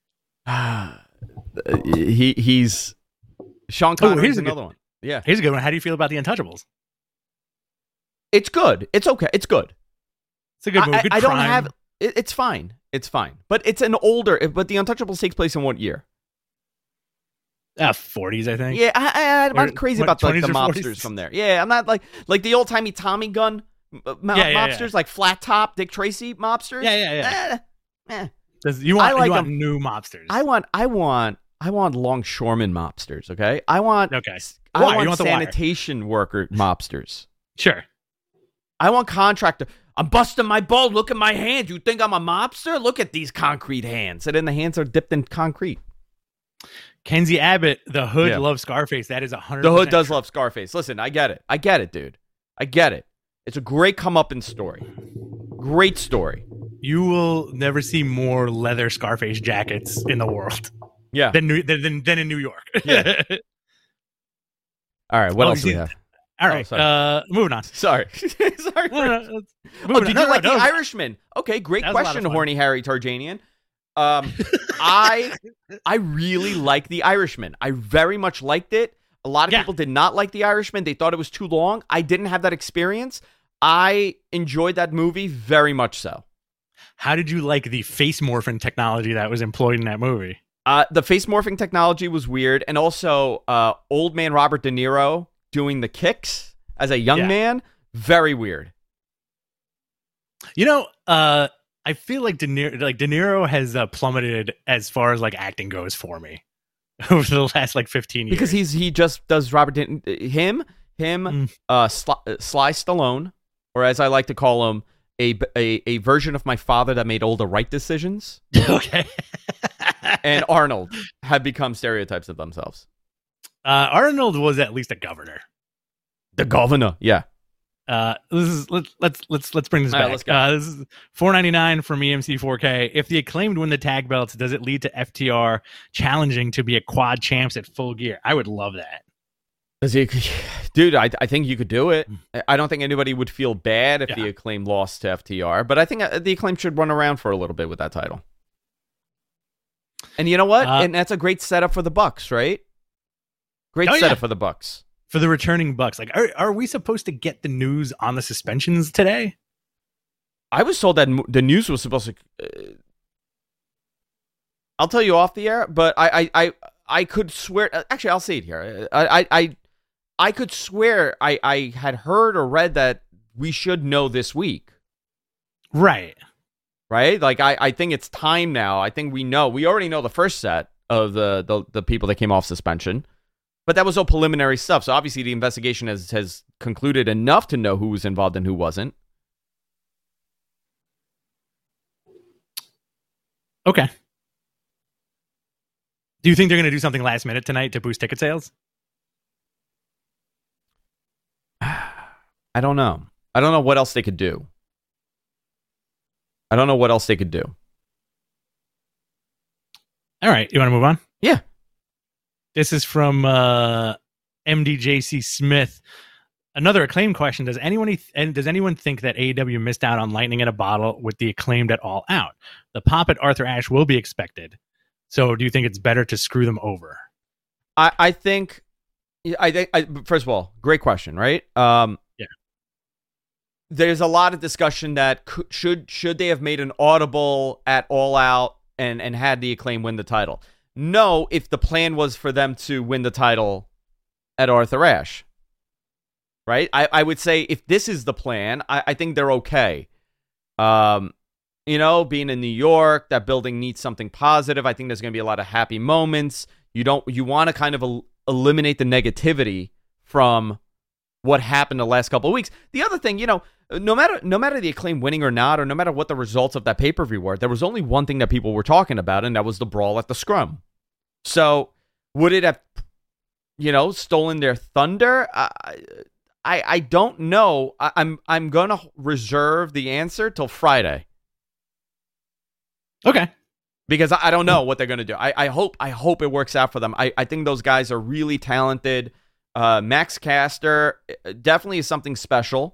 he he's Sean Connery. Oh, here's another good, one. Yeah, here's a good one. How do you feel about The Untouchables? It's good. It's okay. It's good. It's a good movie. I, good I don't crime. have. It, it's fine. It's fine. But it's an older. But The Untouchables takes place in what year? Uh, forties, I think. Yeah, I, I, I'm not crazy what, about like, the mobsters forties? from there. Yeah, I'm not like like the old timey Tommy gun uh, mo- yeah, yeah, mobsters, yeah. like Flat Top, Dick Tracy mobsters. Yeah, yeah, yeah. Eh, eh. Does, you want, I like you want them. new mobsters? I want. I want. I want longshoreman mobsters. Okay. I want. Okay. I Why? want, You want the sanitation worker mobsters. Sure. I want contractor. I'm busting my balls. Look at my hands. You think I'm a mobster? Look at these concrete hands. And then the hands are dipped in concrete. Kenzie Abbott, the Hood Yeah. loves Scarface. That is a hundred. The Hood does love Scarface. Listen, I get it. I get it, dude. I get it. It's a great come-up-in story. Great story. You will never see more leather Scarface jackets in the world. Yeah. Than New, than, than in New York. Yeah. All right. What Oh, else do we see- have? All right. sorry. uh, moving on. Sorry. sorry. No, no, no, let's- Oh, moving did on. you No, like no, The no. Irishman? Okay, great That was a lot question, of fun. horny Harry Tarjanian. Um, I I really like The Irishman. I very much liked it. A lot of Yeah. people did not like The Irishman. They thought it was too long. I didn't have that experience. I enjoyed that movie very much so. How did you like the face morphing technology that was employed in that movie? Uh, the face morphing technology was weird, and also uh, old man Robert De Niro doing the kicks as a young yeah. man, very weird. You know, uh, I feel like De Niro, like De Niro has uh, plummeted as far as like acting goes for me over the last like fifteen years. Because he's he just does Robert De- him him mm. uh, Sly, Sly Stallone, or as I like to call him, a a, a version of my father that made all the right decisions. Okay. And Arnold have become stereotypes of themselves. Uh, Arnold was at least a governor. The governor, yeah. Uh, this is let's let's let's let's bring this All back. Right, let's go. Uh, this is four ninety-nine from E M C four K. If the Acclaimed win the tag belts, does it lead to F T R challenging to be a quad champs at Full Gear? I would love that. Does he, dude? I I think you could do it. I don't think anybody would feel bad if yeah. the Acclaimed lost to F T R, but I think the Acclaimed should run around for a little bit with that title. And you know what? Uh, and that's a great setup for the Bucks, right? Great oh, setup yeah. for the Bucks. For the returning Bucks. Like, are are we supposed to get the news on the suspensions today? I was told that the news was supposed to... Uh, I'll tell you off the air, but I I, I, I could swear... Actually, I'll say it here. I I, I, I could swear I, I had heard or read that we should know this week. Right. Right? Like, I, I think it's time now. I think we know. We already know the first set of the, the, the people that came off suspension. But that was all preliminary stuff. So, obviously, the investigation has, has concluded enough to know who was involved and who wasn't. Okay. Do you think they're going to do something last minute tonight to boost ticket sales? I don't know. I don't know what else they could do. I don't know what else they could do. All right. You want to move on? Yeah. This is from uh, M D J C Smith. Another Acclaimed question. Does anyone and does anyone think that A E W missed out on lightning in a bottle with the Acclaimed at All Out? The pop at Arthur Ashe will be expected. So do you think it's better to screw them over? I, I think, I think, I, first of all, great question, right? Um, yeah. There's a lot of discussion that could, should should they have made an audible at All Out and, and had the Acclaim win the title? No, if the plan was for them to win the title at Arthur Ashe. Right? I, I would say if this is the plan, I, I think they're okay. Um, you know, being in New York, that building needs something positive. I think there's going to be a lot of happy moments. You don't, you want to kind of el- eliminate the negativity from what happened the last couple of weeks. The other thing, you know, no matter no matter the Acclaim winning or not, or no matter what the results of that pay-per-view were, there was only one thing that people were talking about, and that was the brawl at the Scrum. So, would it have, you know, stolen their thunder? I I, I don't know. I, I'm I'm gonna reserve the answer till Friday. Okay. Because I, I don't know what they're gonna do. I, I hope I hope it works out for them. I, I think those guys are really talented. Uh, Max Caster definitely is something special.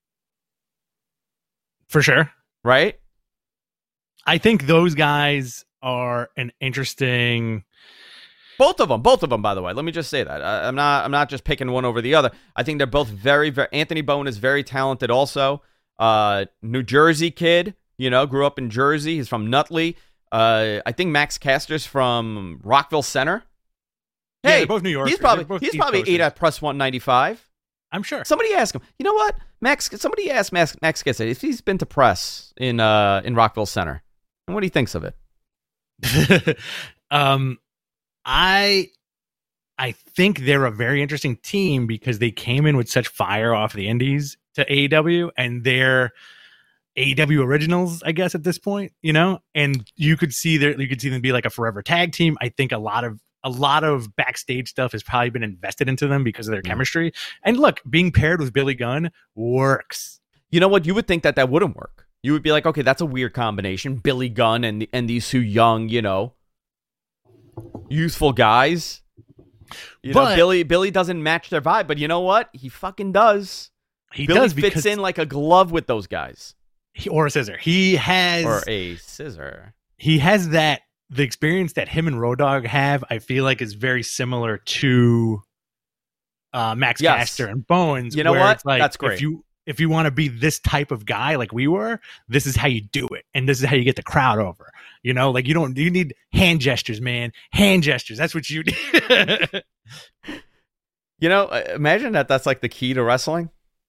For sure. Right? I think those guys are an interesting... Both of them. Both of them, by the way. Let me just say that. I, I'm not I'm not just picking one over the other. I think they're both very, very... Anthony Bowen is very talented also. Uh, New Jersey kid. You know, grew up in Jersey. He's from Nutley. Uh, I think Max Caster's from Rockville Center. Hey, yeah, they're both New Yorkers. He's probably he's probably eight at plus one ninety-five. I'm sure. Somebody ask him. You know what, Max? Somebody asked Max Max Caster if he's been to press in uh in Rockville Center, and what he thinks of it. um, I I think they're a very interesting team because they came in with such fire off the Indies to A E W, and they're A E W originals, I guess, at this point. You know, and you could see there you could see them be like a forever tag team. I think a lot of A lot of backstage stuff has probably been invested into them because of their chemistry. And look, being paired with Billy Gunn works. You know what? You would think that that wouldn't work. You would be like, okay, that's a weird combination. Billy Gunn and and these two young, you know, youthful guys. You but, know, Billy Billy doesn't match their vibe, but you know what? He fucking does. He Billy does fits in like a glove with those guys. He, or a scissor. He has or a scissor. He has that. The experience that him and Road Dogg have, I feel like, is very similar to uh, Max yes. Caster and Bowens. You know what? Like, That's great. If you if you want to be this type of guy like we were, this is how you do it, and this is how you get the crowd over. You know, like you don't you need hand gestures, man. Hand gestures. That's what you need. You know, imagine that that's like the key to wrestling.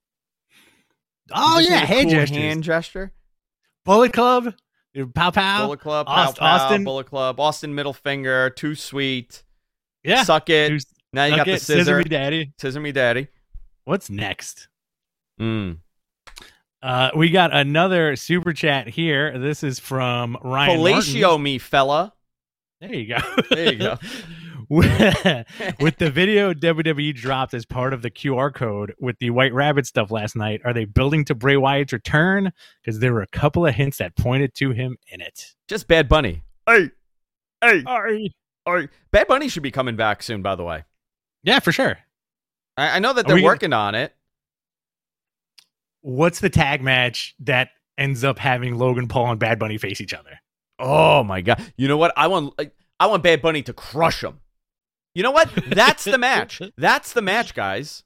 Oh yeah, hand cool gestures. Hand gesture. Bullet Club, pow pow. Bullet Club, pow Aust- pow. Austin. Bullet Club, Austin middle finger, too sweet. Yeah, suck it. Who's, now you got it. the scissor. Scissor me daddy. Scissor me daddy. What's next? Mm. Uh, we got another super chat here. This is from Ryan. Fellatio Martin. me, fella. There you go. There you go. With the video W W E dropped as part of the Q R code with the White Rabbit stuff last night, are they building to Bray Wyatt's return? Because there were a couple of hints that pointed to him in it. Just Bad Bunny. Hey, hey, Sorry. hey. Bad Bunny should be coming back soon, by the way. Yeah, for sure. I, I know that Are they're we working gonna... on it. What's the tag match that ends up having Logan Paul and Bad Bunny face each other? Oh, my God. You know what? I want, I want Bad Bunny to crush him. You know what? That's the match. That's the match, guys.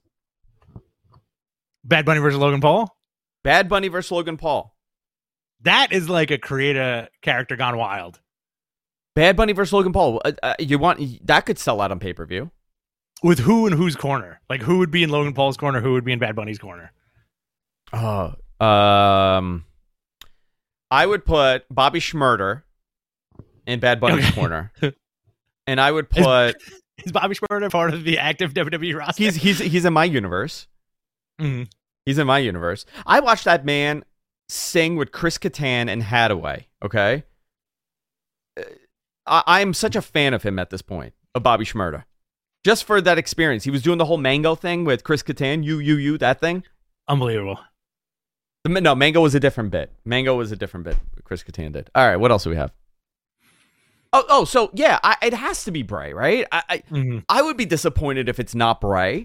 Bad Bunny versus Logan Paul? Bad Bunny versus Logan Paul. That is like a create a character gone wild. Bad Bunny versus Logan Paul. Uh, uh, you want that could sell out on pay-per-view. With who in whose corner? Like who would be in Logan Paul's corner? Who would be in Bad Bunny's corner? Oh, um, I would put Bobby Shmurda in Bad Bunny's Okay. corner, and I would put. Is Bobby Shmurda part of the active W W E roster? He's he's he's in my universe. Mm-hmm. He's in my universe. I watched that man sing with Chris Kattan and Hadaway. Okay, I I'm such a fan of him at this point, of Bobby Shmurda, just for that experience. He was doing the whole Mango thing with Chris Kattan. You you you that thing. Unbelievable. The, no, Mango was a different bit. Mango was a different bit. Chris Kattan did. All right, what else do we have? Oh, oh, so yeah, I, it has to be Bray, right? I, I, Mm-hmm. I would be disappointed if it's not Bray.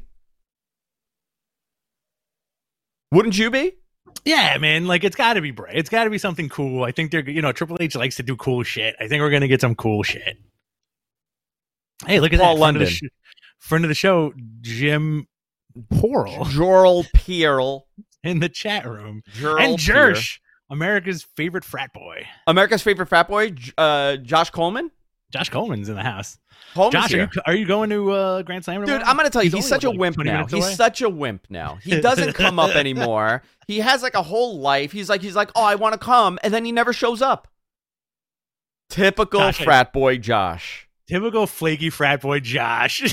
Wouldn't you be? Yeah, man. Like it's got to be Bray. It's got to be something cool. I think they're, you know, Triple H likes to do cool shit. I think we're gonna get some cool shit. Hey, look at Paul that London, friend of, the sh- friend of the show, Jim Porl, Jorl Pearl in the chat room, Jorl and Peer. Jersh, America's favorite frat boy. America's favorite frat boy, J- uh, Josh Coleman. Josh Coleman's in the house. Coleman's Josh, are here. you, are you going to uh, Grand Slam? Dude, tomorrow? I'm gonna tell you, he's, only, such a like, wimp twenty now. minutes He's away. such a wimp now. He doesn't come up anymore. He has like a whole life. He's like, he's like, oh, I want to come, and then he never shows up. Typical Josh, I- frat boy, Josh. Typical flaky frat boy Josh.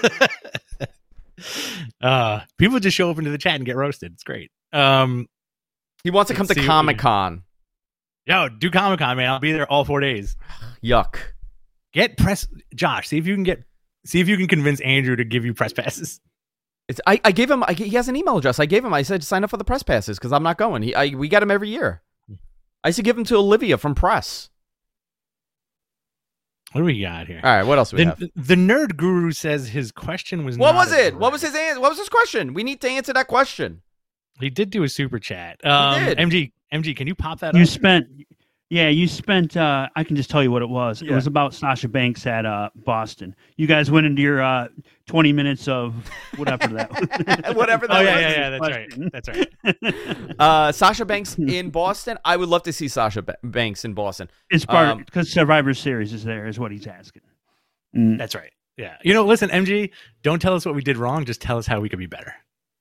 uh, people just show up into the chat and get roasted. It's great. Um, He wants to come Let's to see what we- Comic Con. yo, do Comic Con, man. I'll be there all four days. Yuck. Get press, Josh. See if you can get, see if you can convince Andrew to give you press passes. It's, I, I gave him. I, he has an email address. I gave him. I said sign up for the press passes because I'm not going. He, I, we get him every year. I used to give him to Olivia from Press. What do we got here? All right, what else do we The, have? the nerd guru says his question was. What not was a it? What was his answer? What was his question? We need to answer that question. He did do a super chat. Um, did. M G, M G, can you pop that You up? spent, yeah, you spent. Uh, I can just tell you what it was. Yeah. It was about Sasha Banks at uh, Boston. You guys went into your uh, twenty minutes of whatever that. Whatever that Oh yeah, was. yeah, yeah. That's right. That's right. Uh, Sasha Banks in Boston. I would love to see Sasha ba- Banks in Boston. It's part Um, because Survivor Series is there, is what he's asking. Mm. That's right. Yeah. You know, listen, M G, don't tell us what we did wrong. Just tell us how we could be better.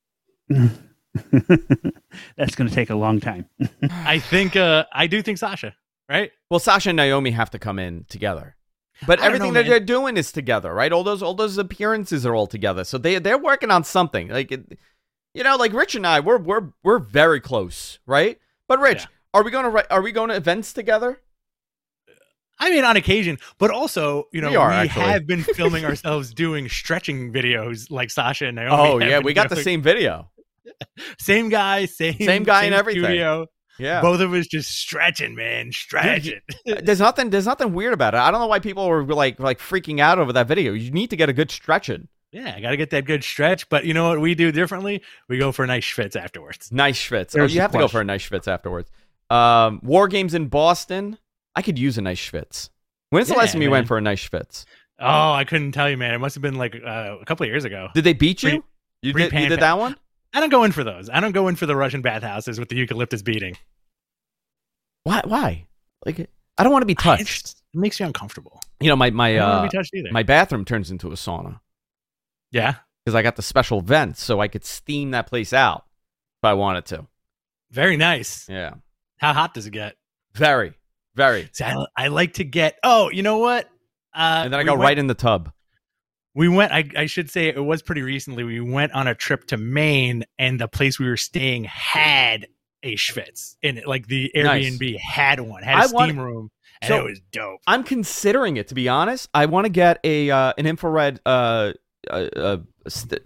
That's going to take a long time. I think, uh, I do think Sasha, right? Well, Sasha and Naomi have to come in together. But I don't everything know, that man. they're doing is together, right? All those all those appearances are all together. So they they're working on something. Like it, you know, like Rich and I, we're we're we're very close, right? But Rich, Yeah. are we going to are we going to events together? I mean, on occasion, but also, you know, We we, are, actually. have been filming ourselves doing stretching videos like Sasha and Naomi. Oh have yeah, been we got the doing. same video. Same guy, same Same guy and everything. Studio. Yeah. Both of us just stretching, man, stretching. There's nothing there's nothing weird about it. I don't know why people were like like freaking out over that video. You need to get a good stretch in. Yeah, I got to get that good stretch. But you know what we do differently? We go for nice schwitz afterwards. Nice schwitz. Oh, There's you the have to go for a question. nice schwitz afterwards. Um, War Games in Boston. I could use a nice schwitz. When's the Yeah, last time you man. went for a nice schwitz? Oh, I couldn't tell you, man. It must have been like uh, a couple of years ago. Did they beat you? Pre- you, pre- did, you pan- did that one? I don't go in for those. I don't go in for the Russian bathhouses with the eucalyptus beating. Why? Why? Like, I don't want to be touched. Just, it makes you uncomfortable. You know, my my I don't uh, want to be touched either. my bathroom turns into a sauna. Yeah, because I got the special vents, so I could steam that place out if I wanted to. Very nice. Yeah. How hot does it get? Very, very. See, I, I like to get. Oh, you know what? Uh, and then I go went, right in the tub. We went. I, I should say it was pretty recently. We went on a trip to Maine, and the place we were staying had a Schwitz in it. Like the Airbnb nice. had one, had a I steam want, room, and so it was dope. I'm considering it, to be honest. I want to get a uh, an infrared. Uh, uh, uh, st-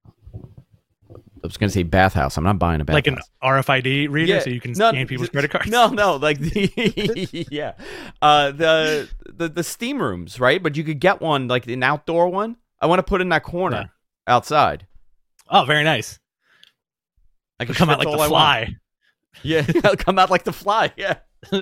I was going to say bathhouse. I'm not buying a bathhouse. Like an R F I D reader, yeah, so you can no, scan people's credit cards. No, no, like the yeah, uh, the the the steam rooms, right? But you could get one, like an outdoor one. I want to put in that corner yeah. outside. Oh, very nice. I could come out like the fly. Yeah, I'll come out like the fly. Yeah.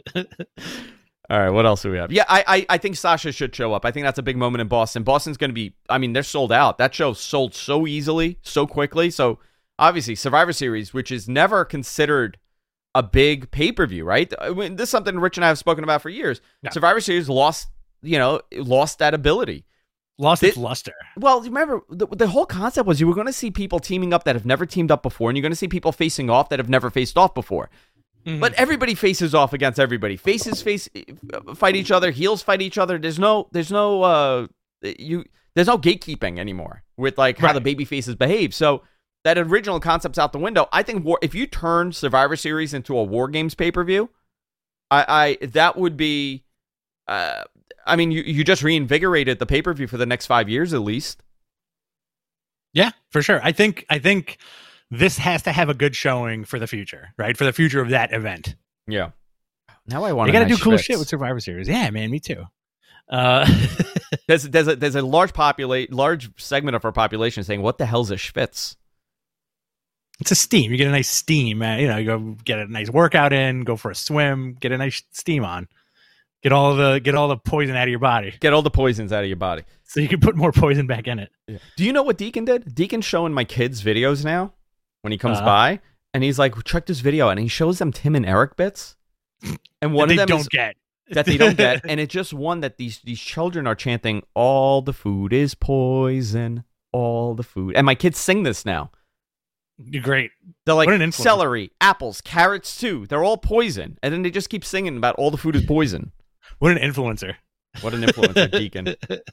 All right, what else do we have? Yeah, I, I I think Sasha should show up. I think that's a big moment in Boston. Boston's going to be. I mean, they're sold out. That show sold so easily, so quickly. So. Obviously, Survivor Series, which is never considered a big pay-per-view, right? I mean, this is something Rich and I have spoken about for years. No. Survivor Series lost, you know, lost that ability. Lost it, its luster. Well, remember, the, the whole concept was you were going to see people teaming up that have never teamed up before, and you're going to see people facing off that have never faced off before. Mm-hmm. But everybody faces off against everybody. Faces face fight each other. Heels fight each other. There's no, there's no, uh, you, there's no gatekeeping anymore with like how right. the baby faces behave. So. That original concept's out the window. I think war, if you turn Survivor Series into a War Games pay-per-view, I, I that would be, uh, I mean, you, you just reinvigorated the pay-per-view for the next five years at least. Yeah, for sure. I think I think this has to have a good showing for the future, right? For the future of that event. Yeah. Now I want to. You got to nice do cool Schwitz. shit with Survivor Series. Yeah, man, me too. Uh, there's there's a there's a large populate large segment of our population saying, "What the hell's a Schwitz?" It's a steam. You get a nice steam. Uh, you know, you go get a nice workout in, go for a swim, get a nice steam on, get all the get all the poison out of your body. Get all the poisons out of your body, so you can put more poison back in it. Yeah. Do you know what Deacon did? Deacon's showing my kids videos now when he comes uh, by, and he's like, "Check this video," and he shows them Tim and Eric bits, and one that of them they don't is, get that they don't get, and it's just one that these these children are chanting, "All the food is poison, all the food," and my kids sing this now. You're great. They're like celery, apples, carrots too. They're all poison. And then they just keep singing about all the food is poison. What an influencer. What an influencer, Deacon.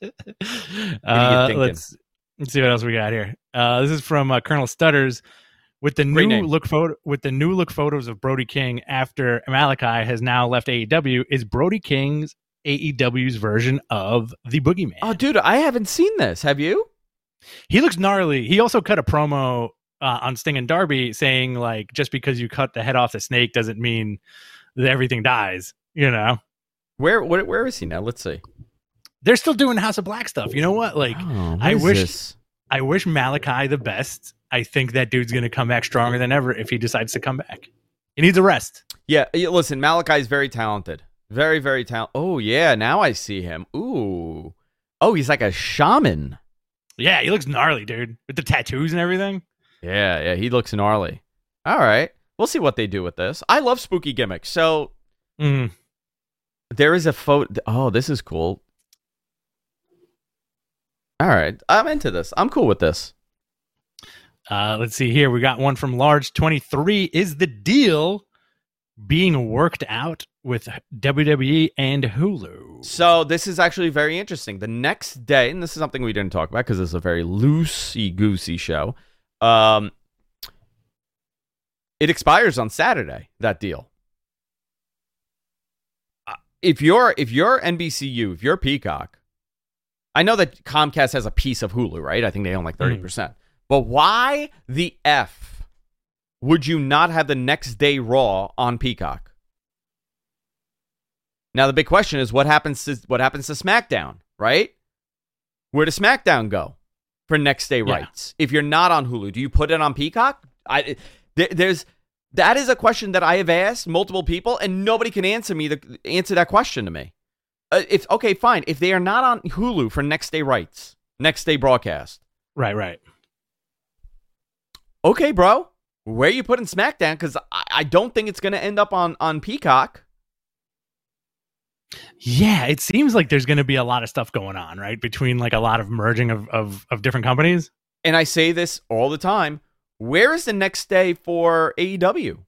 Uh, let's, let's see what else we got here. Uh, this is from uh, Colonel Stutters. With the Great new name. look photo, with the new look photos of Brody King after Malachi has now left A E W, is Brody King's A E W's version of the Boogeyman. Oh, dude, I haven't seen this. Have you? He looks gnarly. He also cut a promo Uh, on Sting and Darby saying like just because you cut the head off the snake doesn't mean that everything dies, you know. Where where, where is he now? Let's see. They're still doing House of Black stuff. You know what? Like oh, what I wish this? I wish Malachi the best. I think that dude's going to come back stronger than ever if he decides to come back. He needs a rest. Yeah, listen, Malachi's very talented. Very very talented. Oh yeah, now I see him. Ooh. Oh, he's like a shaman. Yeah, he looks gnarly, dude, with the tattoos and everything. Yeah, yeah, he looks gnarly. All right. We'll see what they do with this. I love spooky gimmicks. So mm. there is a photo. Oh, this is cool. All right. I'm into this. I'm cool with this. Uh, let's see here. We got one from Large twenty-three. Is the deal being worked out with W W E and Hulu? So this is actually very interesting. The next day, and this is something we didn't talk about because this is a very loosey-goosey show. Um, it expires on Saturday, that deal. Uh, if you're if you're N B C U, if you're Peacock, I know that Comcast has a piece of Hulu, right? I think they own like thirty percent. Mm. But why the F would you not have the next day Raw on Peacock? Now the big question is what happens to what happens to SmackDown, right? Where does SmackDown go for next day rights? Yeah. If you're not on Hulu, do you put it on Peacock? I there, there's that is a question that I have asked multiple people, and nobody can answer me the answer that question to me. Uh, if okay, fine. If they are not on Hulu for next day rights, next day broadcast, right, right. Okay, bro. Where are you putting SmackDown? Because I, I don't think it's going to end up on, on Peacock. Yeah, it seems like there's going to be a lot of stuff going on, right? Between like a lot of merging of, of, of different companies. And I say this all the time. Where is the next day for A E W?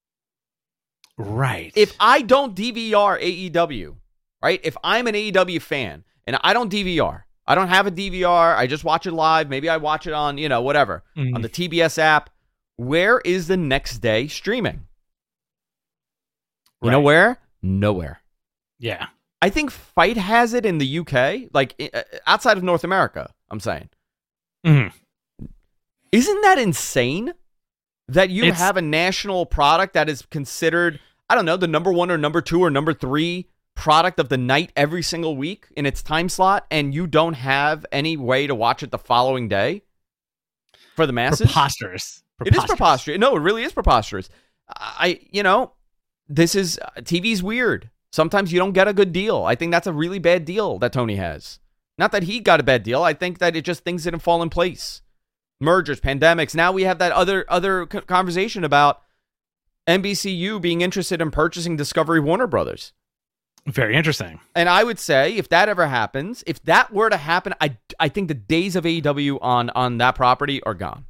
Right. If I don't D V R A E W, right? If I'm an A E W fan and I don't D V R, I don't have a D V R, I just watch it live. Maybe I watch it on, you know, whatever, mm. on the T B S app. Where is the next day streaming? You right. know where? Nowhere. Yeah. I think Fight has it in the U K, like outside of North America, I'm saying. Mm-hmm. Isn't that insane that you it's, have a national product that is considered, I don't know, the number one or number two or number three product of the night every single week in its time slot, and you don't have any way to watch it the following day for the masses? Preposterous. It is preposterous. No, it really is preposterous. I, you know, this is, uh, T V's weird. Sometimes you don't get a good deal. I think that's a really bad deal that Tony has. Not that he got a bad deal. I think that it just, things didn't fall in place. Mergers, pandemics. Now we have that other, other conversation about N B C U being interested in purchasing Discovery Warner Brothers. Very interesting. And I would say if that ever happens, if that were to happen, I, I think the days of A E W on, on that property are gone.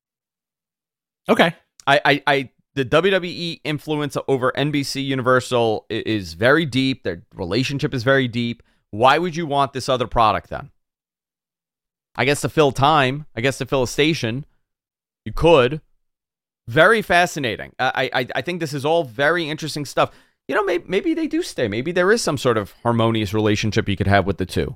Okay. I, I, I, the W W E influence over N B C Universal is very deep. Their relationship is very deep. Why would you want this other product then? I guess to fill time. I guess to fill a station. You could. Very fascinating. I, I, I think this is all very interesting stuff. You know, maybe, maybe they do stay. Maybe there is some sort of harmonious relationship you could have with the two.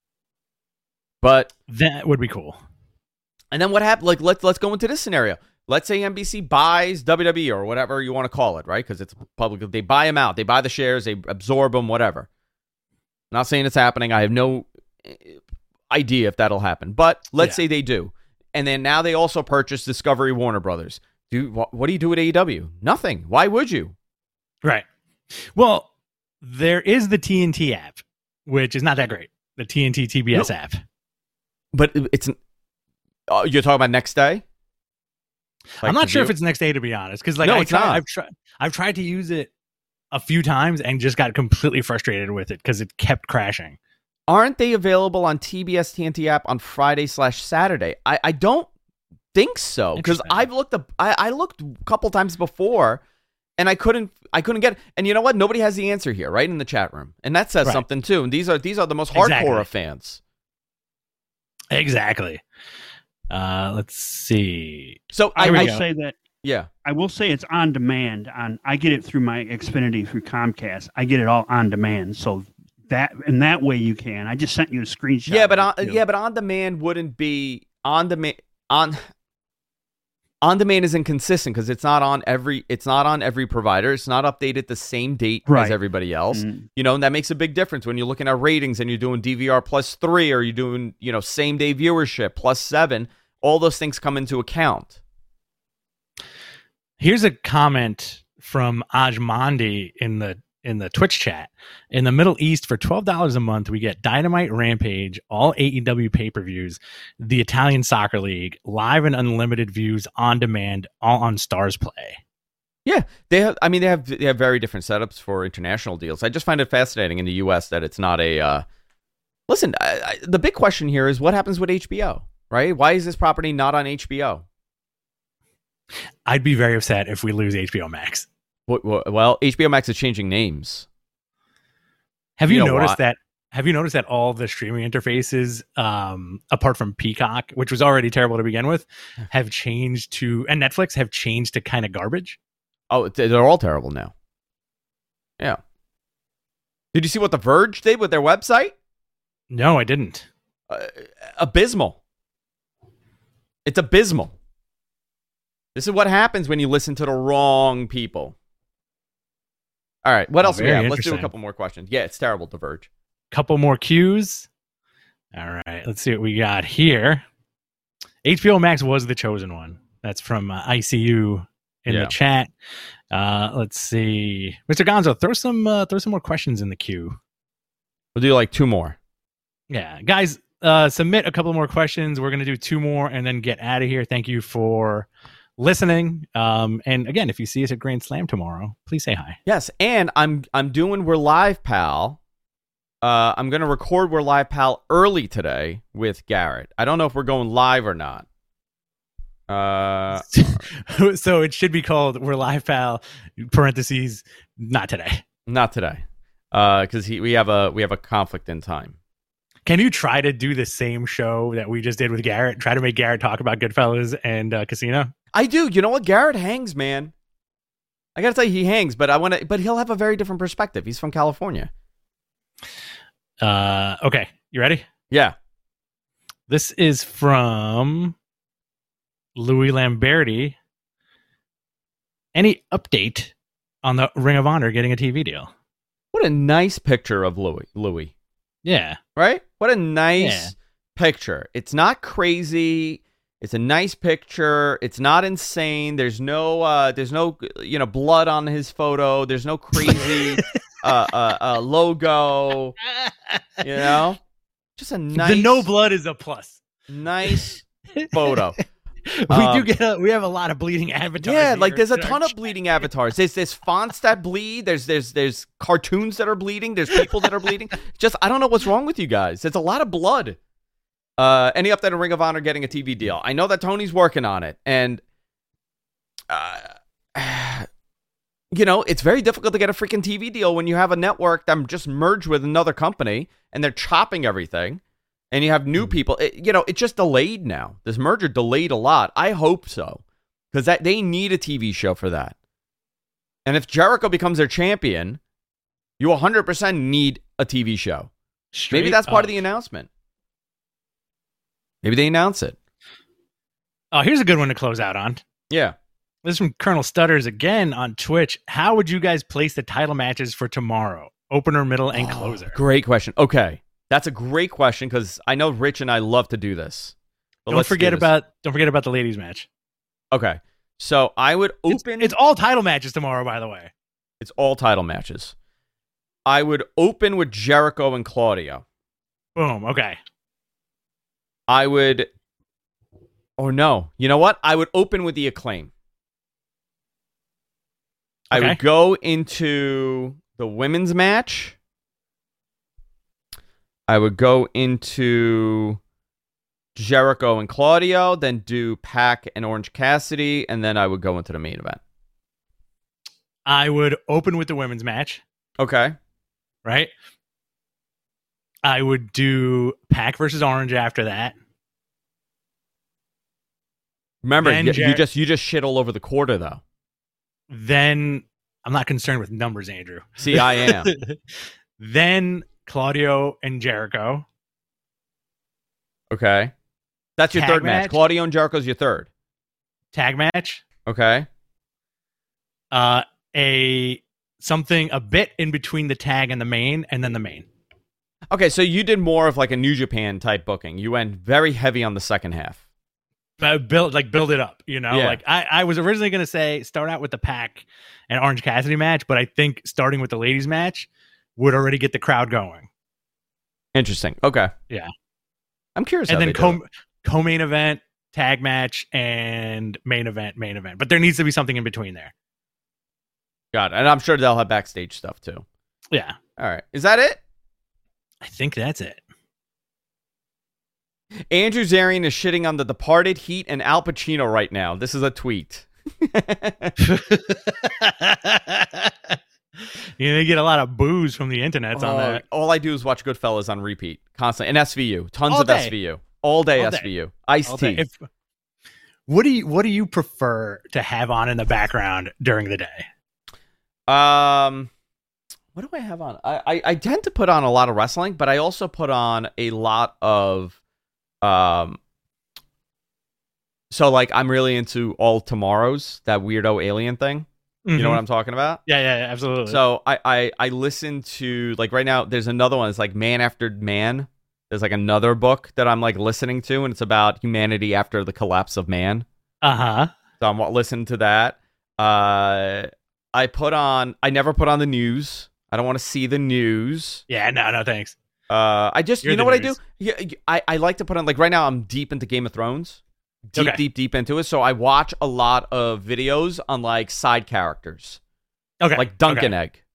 But that would be cool. And then what happened? Like, let's let's go into this scenario. Let's say N B C buys W W E or whatever you want to call it, right? Because it's public. They buy them out. They buy the shares. They absorb them, whatever. I'm not saying it's happening. I have no idea if that'll happen. But let's yeah. say they do. And then now they also purchase Discovery Warner Brothers. Do what, what do you do at A E W? Nothing. Why would you? Right. Well, there is the T N T app, which is not that great. The T N T T B S no. app. But it's... Uh, you're talking about next day? Like I'm not sure view? if it's next day, to be honest, because like no, I it's tried, not. I've tried, I've tried to use it a few times and just got completely frustrated with it because it kept crashing. Aren't they available on T B S T N T app on Friday slash Saturday? I, I don't think so because I've looked up. I, I looked a couple times before, and I couldn't. I couldn't get. And you know what? Nobody has the answer here, right in the chat room, and that says right. something too. And these are these are the most hardcore exactly. of fans. Exactly. Uh, let's see. So I I will go. say that. Yeah, I will say it's on demand. On I get it through my Xfinity through Comcast. I get it all on demand. So that in that way you can. I just sent you a screenshot. Yeah, but on, yeah, but on demand wouldn't be on demand on. On demand is inconsistent because it's not on every. It's not on every provider. It's not updated the same date right. as everybody else. Mm. You know, and that makes a big difference when you're looking at ratings and you're doing D V R plus three or you're doing you know same day viewership plus seven. All those things come into account. Here's a comment from Ajmandi in the in the Twitch chat. In the Middle East, for twelve dollars a month, we get Dynamite, Rampage, all A E W pay-per-views, the Italian Soccer League, live and unlimited views on demand, all on Stars Play. Yeah, they have. I mean, they have they have very different setups for international deals. I just find it fascinating in the U S that it's not a. Uh, listen, I, I, the big question here is what happens with H B O, right? Why is this property not on H B O? I'd be very upset if we lose H B O Max. Well, H B O Max is changing names. Have you, you know noticed what? that? Have you noticed that all the streaming interfaces, um, apart from Peacock, which was already terrible to begin with, have changed to, and Netflix have changed to kind of garbage? Oh, they're all terrible now. Yeah. Did you see what The Verge did with their website? No, I didn't. Uh, abysmal. It's abysmal. This is what happens when you listen to the wrong people. All right, what oh, else do we have? Let's do a couple more questions. Yeah, it's terrible, The Verge. Couple more cues. All right, let's see what we got here. H B O Max was the chosen one. That's from uh, I C U in yeah. the chat. Uh, let's see, Mister Gonzo, throw some uh, throw some more questions in the queue. We'll do like two more. Yeah, guys, uh, submit a couple more questions. We're going to do two more and then get out of here. Thank you for listening. Um, and again, if you see us at Grand Slam tomorrow, please say hi. Yes, and I'm I'm doing We're Live, Pal. Uh, I'm going to record We're Live, Pal early today with Garrett. I don't know if we're going live or not. Uh, so it should be called We're Live, Pal, parentheses, not today. Not today. Because uh, we have a we have a conflict in time. Can you try to do the same show that we just did with Garrett? Try to make Garrett talk about Goodfellas and uh, Casino? I do. You know what? Garrett hangs, man. I got to tell you, he hangs, but I want to. But he'll have a very different perspective. He's from California. Uh, okay, you ready? Yeah. This is from Louis Lamberti. Any update on the Ring of Honor getting a T V deal? What a nice picture of Louis. Louis. Yeah. Right? What a nice yeah. picture. It's not crazy. It's a nice picture. It's not insane. There's no, uh, there's no, you know, blood on his photo. There's no crazy uh, uh, uh, logo. You know, just a nice. The no blood is a plus. Nice photo. we um, do get a, we have a lot of bleeding avatars. Yeah, like there's a in ton of bleeding avatars. There's there's fonts that bleed. There's there's there's cartoons that are bleeding. There's people that are bleeding. Just I don't know what's wrong with you guys. There's a lot of blood. Uh, any update on Ring of Honor getting a T V deal? I know that Tony's working on it, and uh, you know it's very difficult to get a freaking T V deal when you have a network that just merged with another company and they're chopping everything, and you have new people. It, you know, it's just delayed now. This merger delayed a lot. I hope so, because that they need a T V show for that. And if Jericho becomes their champion, you one hundred percent need a T V show. Straight Maybe that's part up. of the announcement. Maybe they announce it. Oh, here's a good one to close out on. Yeah. This is from Colonel Stutters again on Twitch. How would you guys place the title matches for tomorrow? Opener, middle, and Oh, closer. Great question. Okay. That's a great question because I know Rich and I love to do this. But Don't let's forget do this. about don't forget about the ladies match. Okay. So I would It's, open. it's all title matches tomorrow, by the way. It's all title matches. I would open with Jericho and Claudio. Boom. Okay. I would. Or no. You know what? I would open with the Acclaim. I Okay. would go into the women's match. I would go into Jericho and Claudio, then do Pac and Orange Cassidy, and then I would go into the main event. I would open with the women's match, Okay. right? I would do Pac versus Orange after that. Remember, Then you, Jer- you just you just shit all over the quarter, though. Then I'm not concerned with numbers, Andrew. See, I am. Then Claudio and Jericho. Okay. That's your Tag third match. match? Claudio and Jericho's your third. Tag match. Okay. Uh, a something a bit in between the tag and the main, and then the main. Okay, so you did more of like a New Japan type booking. You went very heavy on the second half. But build like build it up, you know. Yeah. Like I, I was originally gonna say start out with the Pac and Orange Cassidy match, but I think starting with the ladies match would already get the crowd going. Interesting. Okay. Yeah. I'm curious. And how then they do co it. co-main event, tag match, and main event, main event. But there needs to be something in between there. Got it. And I'm sure they'll have backstage stuff too. Yeah. All right. Is that it? I think that's it. Andrew Zarian is shitting on The Departed, Heat, and Al Pacino right now. This is a tweet. You know, you get a lot of booze from the internet on Oh, that. all I do is watch Goodfellas on repeat constantly. And S V U. Tons All of day. S V U. All day All day. S V U. All Ice day. tea. If, what do you what do you prefer to have on in the background during the day? Um, what do I have on? I, I, I tend to put on a lot of wrestling, but I also put on a lot of um. So like I'm really into All Tomorrows, that weirdo alien thing. You know what I'm talking about? Yeah, yeah, yeah, absolutely. So I, I I listen to like right now. There's another one. It's like Man After Man. There's like another book that I'm like listening to, and it's about humanity after the collapse of man. uh huh. So I'm listening to that. Uh, I put on. I never put on the news. I don't want to see the news. Yeah, no, no, thanks. Uh, I just, You're you know the what news. I do? Yeah, I, I like to put on, like right now I'm deep into Game of Thrones. Deep, Okay. deep, deep into it. So I watch a lot of videos on like side characters. Okay. Like Dunkin' okay. Egg.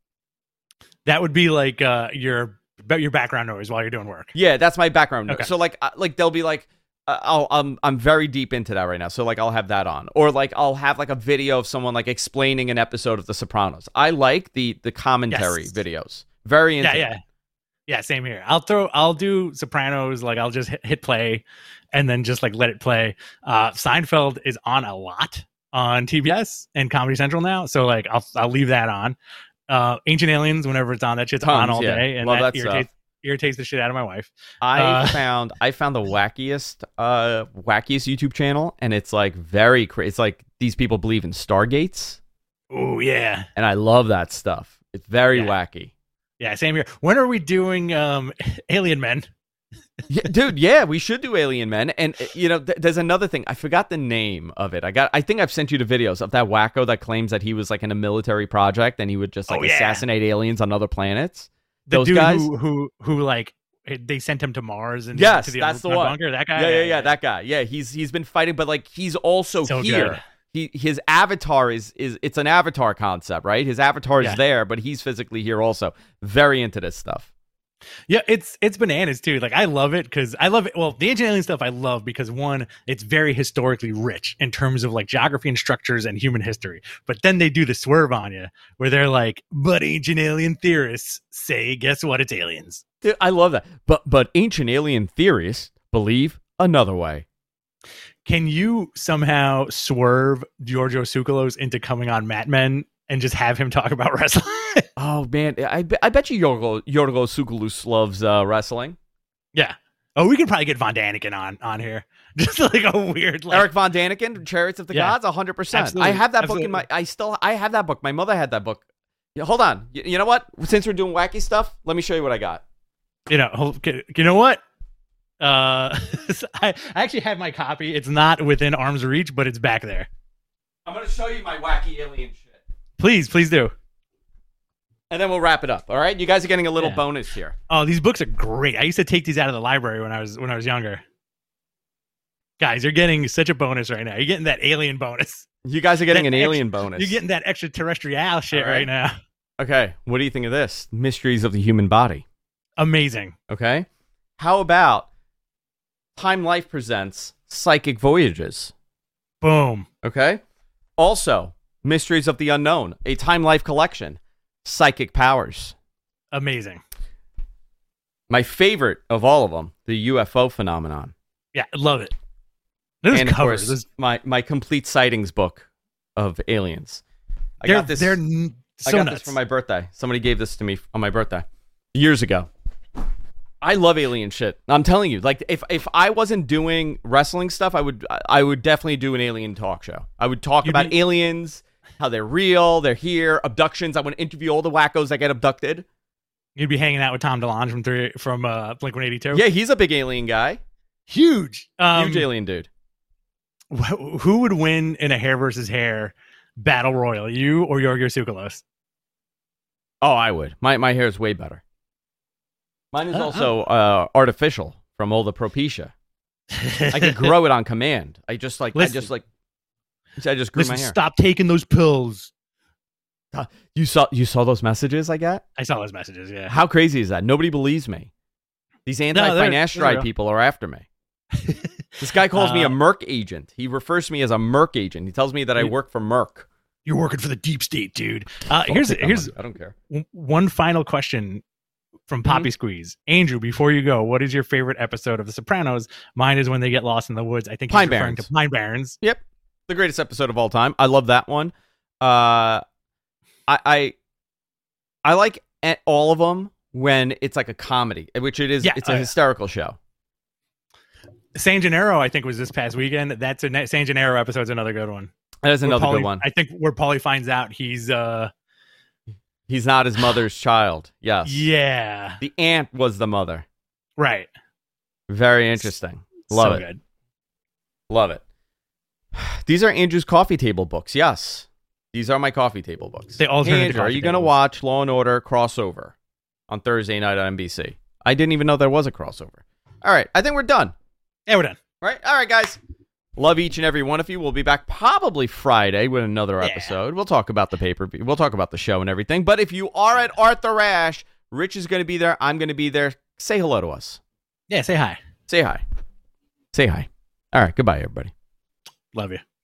That would be like uh, your your background noise while you're doing work. Yeah, that's my background. Okay. So like, uh, like they'll be like, uh, I'll, I'm I'm very deep into that right now. So like, I'll have that on, or like I'll have like a video of someone like explaining an episode of The Sopranos. I like the the commentary Yes. videos. Very into Yeah, yeah. it. Yeah, same here. I'll throw I'll do Sopranos, like I'll just hit, hit play and then just like let it play. Uh Seinfeld is on a lot on T B S and Comedy Central now, so like I'll I'll leave that on. Uh Ancient Aliens, whenever it's on, that shit's Tons, on all yeah. day, and Love that, that irritates irritates the shit out of my wife. I Uh, found I found the wackiest uh wackiest YouTube channel, and it's like very cra- it's like these people believe in Stargates, Oh yeah. and I love that stuff. It's very Yeah. wacky. Yeah, same here. When are we doing um Alien Men? Yeah, dude, yeah, we should do Alien Men. And uh, you know, th- there's another thing. I forgot the name of it. I got I think I've sent you the videos of that wacko that claims that he was like in a military project and he would just like Oh, yeah. assassinate aliens on other planets. The Those dude guys? who who who like they sent him to Mars and Yes, to the that's the underground one. bunker. That guy. Yeah, yeah, yeah, that guy. Yeah, he's he's been fighting, but like he's also So here. good. He his avatar is is it's an avatar concept, right? His avatar is Yeah. there, but he's physically here also. Very into this stuff. Yeah, it's it's bananas too. Like I love it because I love it. Well, the ancient alien stuff I love because one, it's very historically rich in terms of like geography and structures and human history. But then they do the swerve on you where they're like, "But ancient alien theorists say, guess what? It's aliens." Dude, I love that. But but ancient alien theorists believe another way. Can you somehow swerve Giorgio Tsoukalos into coming on Mad Men and just have him talk about wrestling? Oh man, I, be- I bet you Yorgo Yorgo Tsoukalos loves uh, wrestling. Yeah. Oh, we could probably get Von Daniken on on here. Just like a weird like Eric Von Daniken, Chariots of the Yeah. Gods, one hundred percent. I Absolutely. have that book Absolutely. in my I still I have that book. My mother had that book. Yeah, hold on. You, you know what? Since we're doing wacky stuff, let me show you what I got. you know, hold- you know what? Uh, I, I actually have my copy. It's not within arm's reach, but it's back there. I'm going to show you my wacky alien shit. Please, please do. And then we'll wrap it up. All right? You guys are getting a little Yeah. bonus here. Oh, these books are great. I used to take these out of the library when I was when I was younger. Guys, you're getting such a bonus right now. You're getting that alien bonus. You guys are getting That an ex- alien bonus. You're getting that extraterrestrial shit All right. right now. Okay, what do you think of this? Mysteries of the Human Body. Amazing. Okay? How about Time Life presents Psychic Voyages? Boom. Okay? Also, Mysteries of the Unknown, a Time Life collection, Psychic Powers. Amazing. My favorite of all of them, the U F O phenomenon. Yeah, I love it. Those and of covers. course, those- my, my complete sightings book of aliens. I they're got this. they're n- so I got nuts. this for my birthday. Somebody gave this to me on my birthday years ago. I love alien shit. I'm telling you, like if if I wasn't doing wrestling stuff, I would I would definitely do an alien talk show. I would talk You'd about be- aliens, how they're real, they're here, abductions. I want to interview all the wackos that get abducted. You'd be hanging out with Tom DeLonge from three, from uh, Blink one eighty-two. Yeah, he's a big alien guy. Huge. Um, Huge alien dude. wh- Who would win in a hair versus hair battle royal? You or Giorgio Tsoukalos? Oh, I would. My my hair is way better. Mine is Uh, also uh, artificial from all the Propecia. I could grow it on command. I just like Listen. I just like I just grew Listen, my hair. stop taking those pills. You saw you saw those messages I got? I saw those messages. Yeah. How crazy is that? Nobody believes me. These they're- they're anti-finasteride real. people are after me. This guy calls me a Uh, Merc agent. He refers to me as a Merc agent. He tells me that I You- work for Merc. You're working for the deep state, dude. Uh, Don't here's pick on here's me. I don't care. w- one final question from Mm-hmm. Poppy Squeeze. Andrew, before you go, what is your favorite episode of The Sopranos? Mine is when they get lost in the woods. I think he's Pine referring Barrens. to Pine Barrens. Yep, the greatest episode of all time. I love that one. Uh, I I, I like a- all of them when it's like a comedy, which it is. Yeah, It's a oh, yeah. hysterical show. San Gennaro, I think, was this past weekend. That's a ne- San Gennaro episode's another good one. That is Where another Paulie- good one. I think where Paulie finds out he's uh He's not his mother's child. Yes. yeah. The aunt was the mother. Right. Very interesting. Love so it. good. Love it. These are Andrew's coffee table books. Yes. These are my coffee table books. They alternate Hey, the Andrew, are coffee you going to tables. watch Law and Order crossover on Thursday night on N B C? I didn't even know there was a crossover. All right, I think we're done. Yeah, we're done. All right, all right, guys. Love each and every one of you. We'll be back probably Friday with another Yeah. episode. We'll talk about the paper. We'll talk about the show and everything. But if you are at Arthur Ashe, Rich is going to be there. I'm going to be there. Say hello to us. Yeah, say hi. Say hi. Say hi. All right, goodbye, everybody. Love you.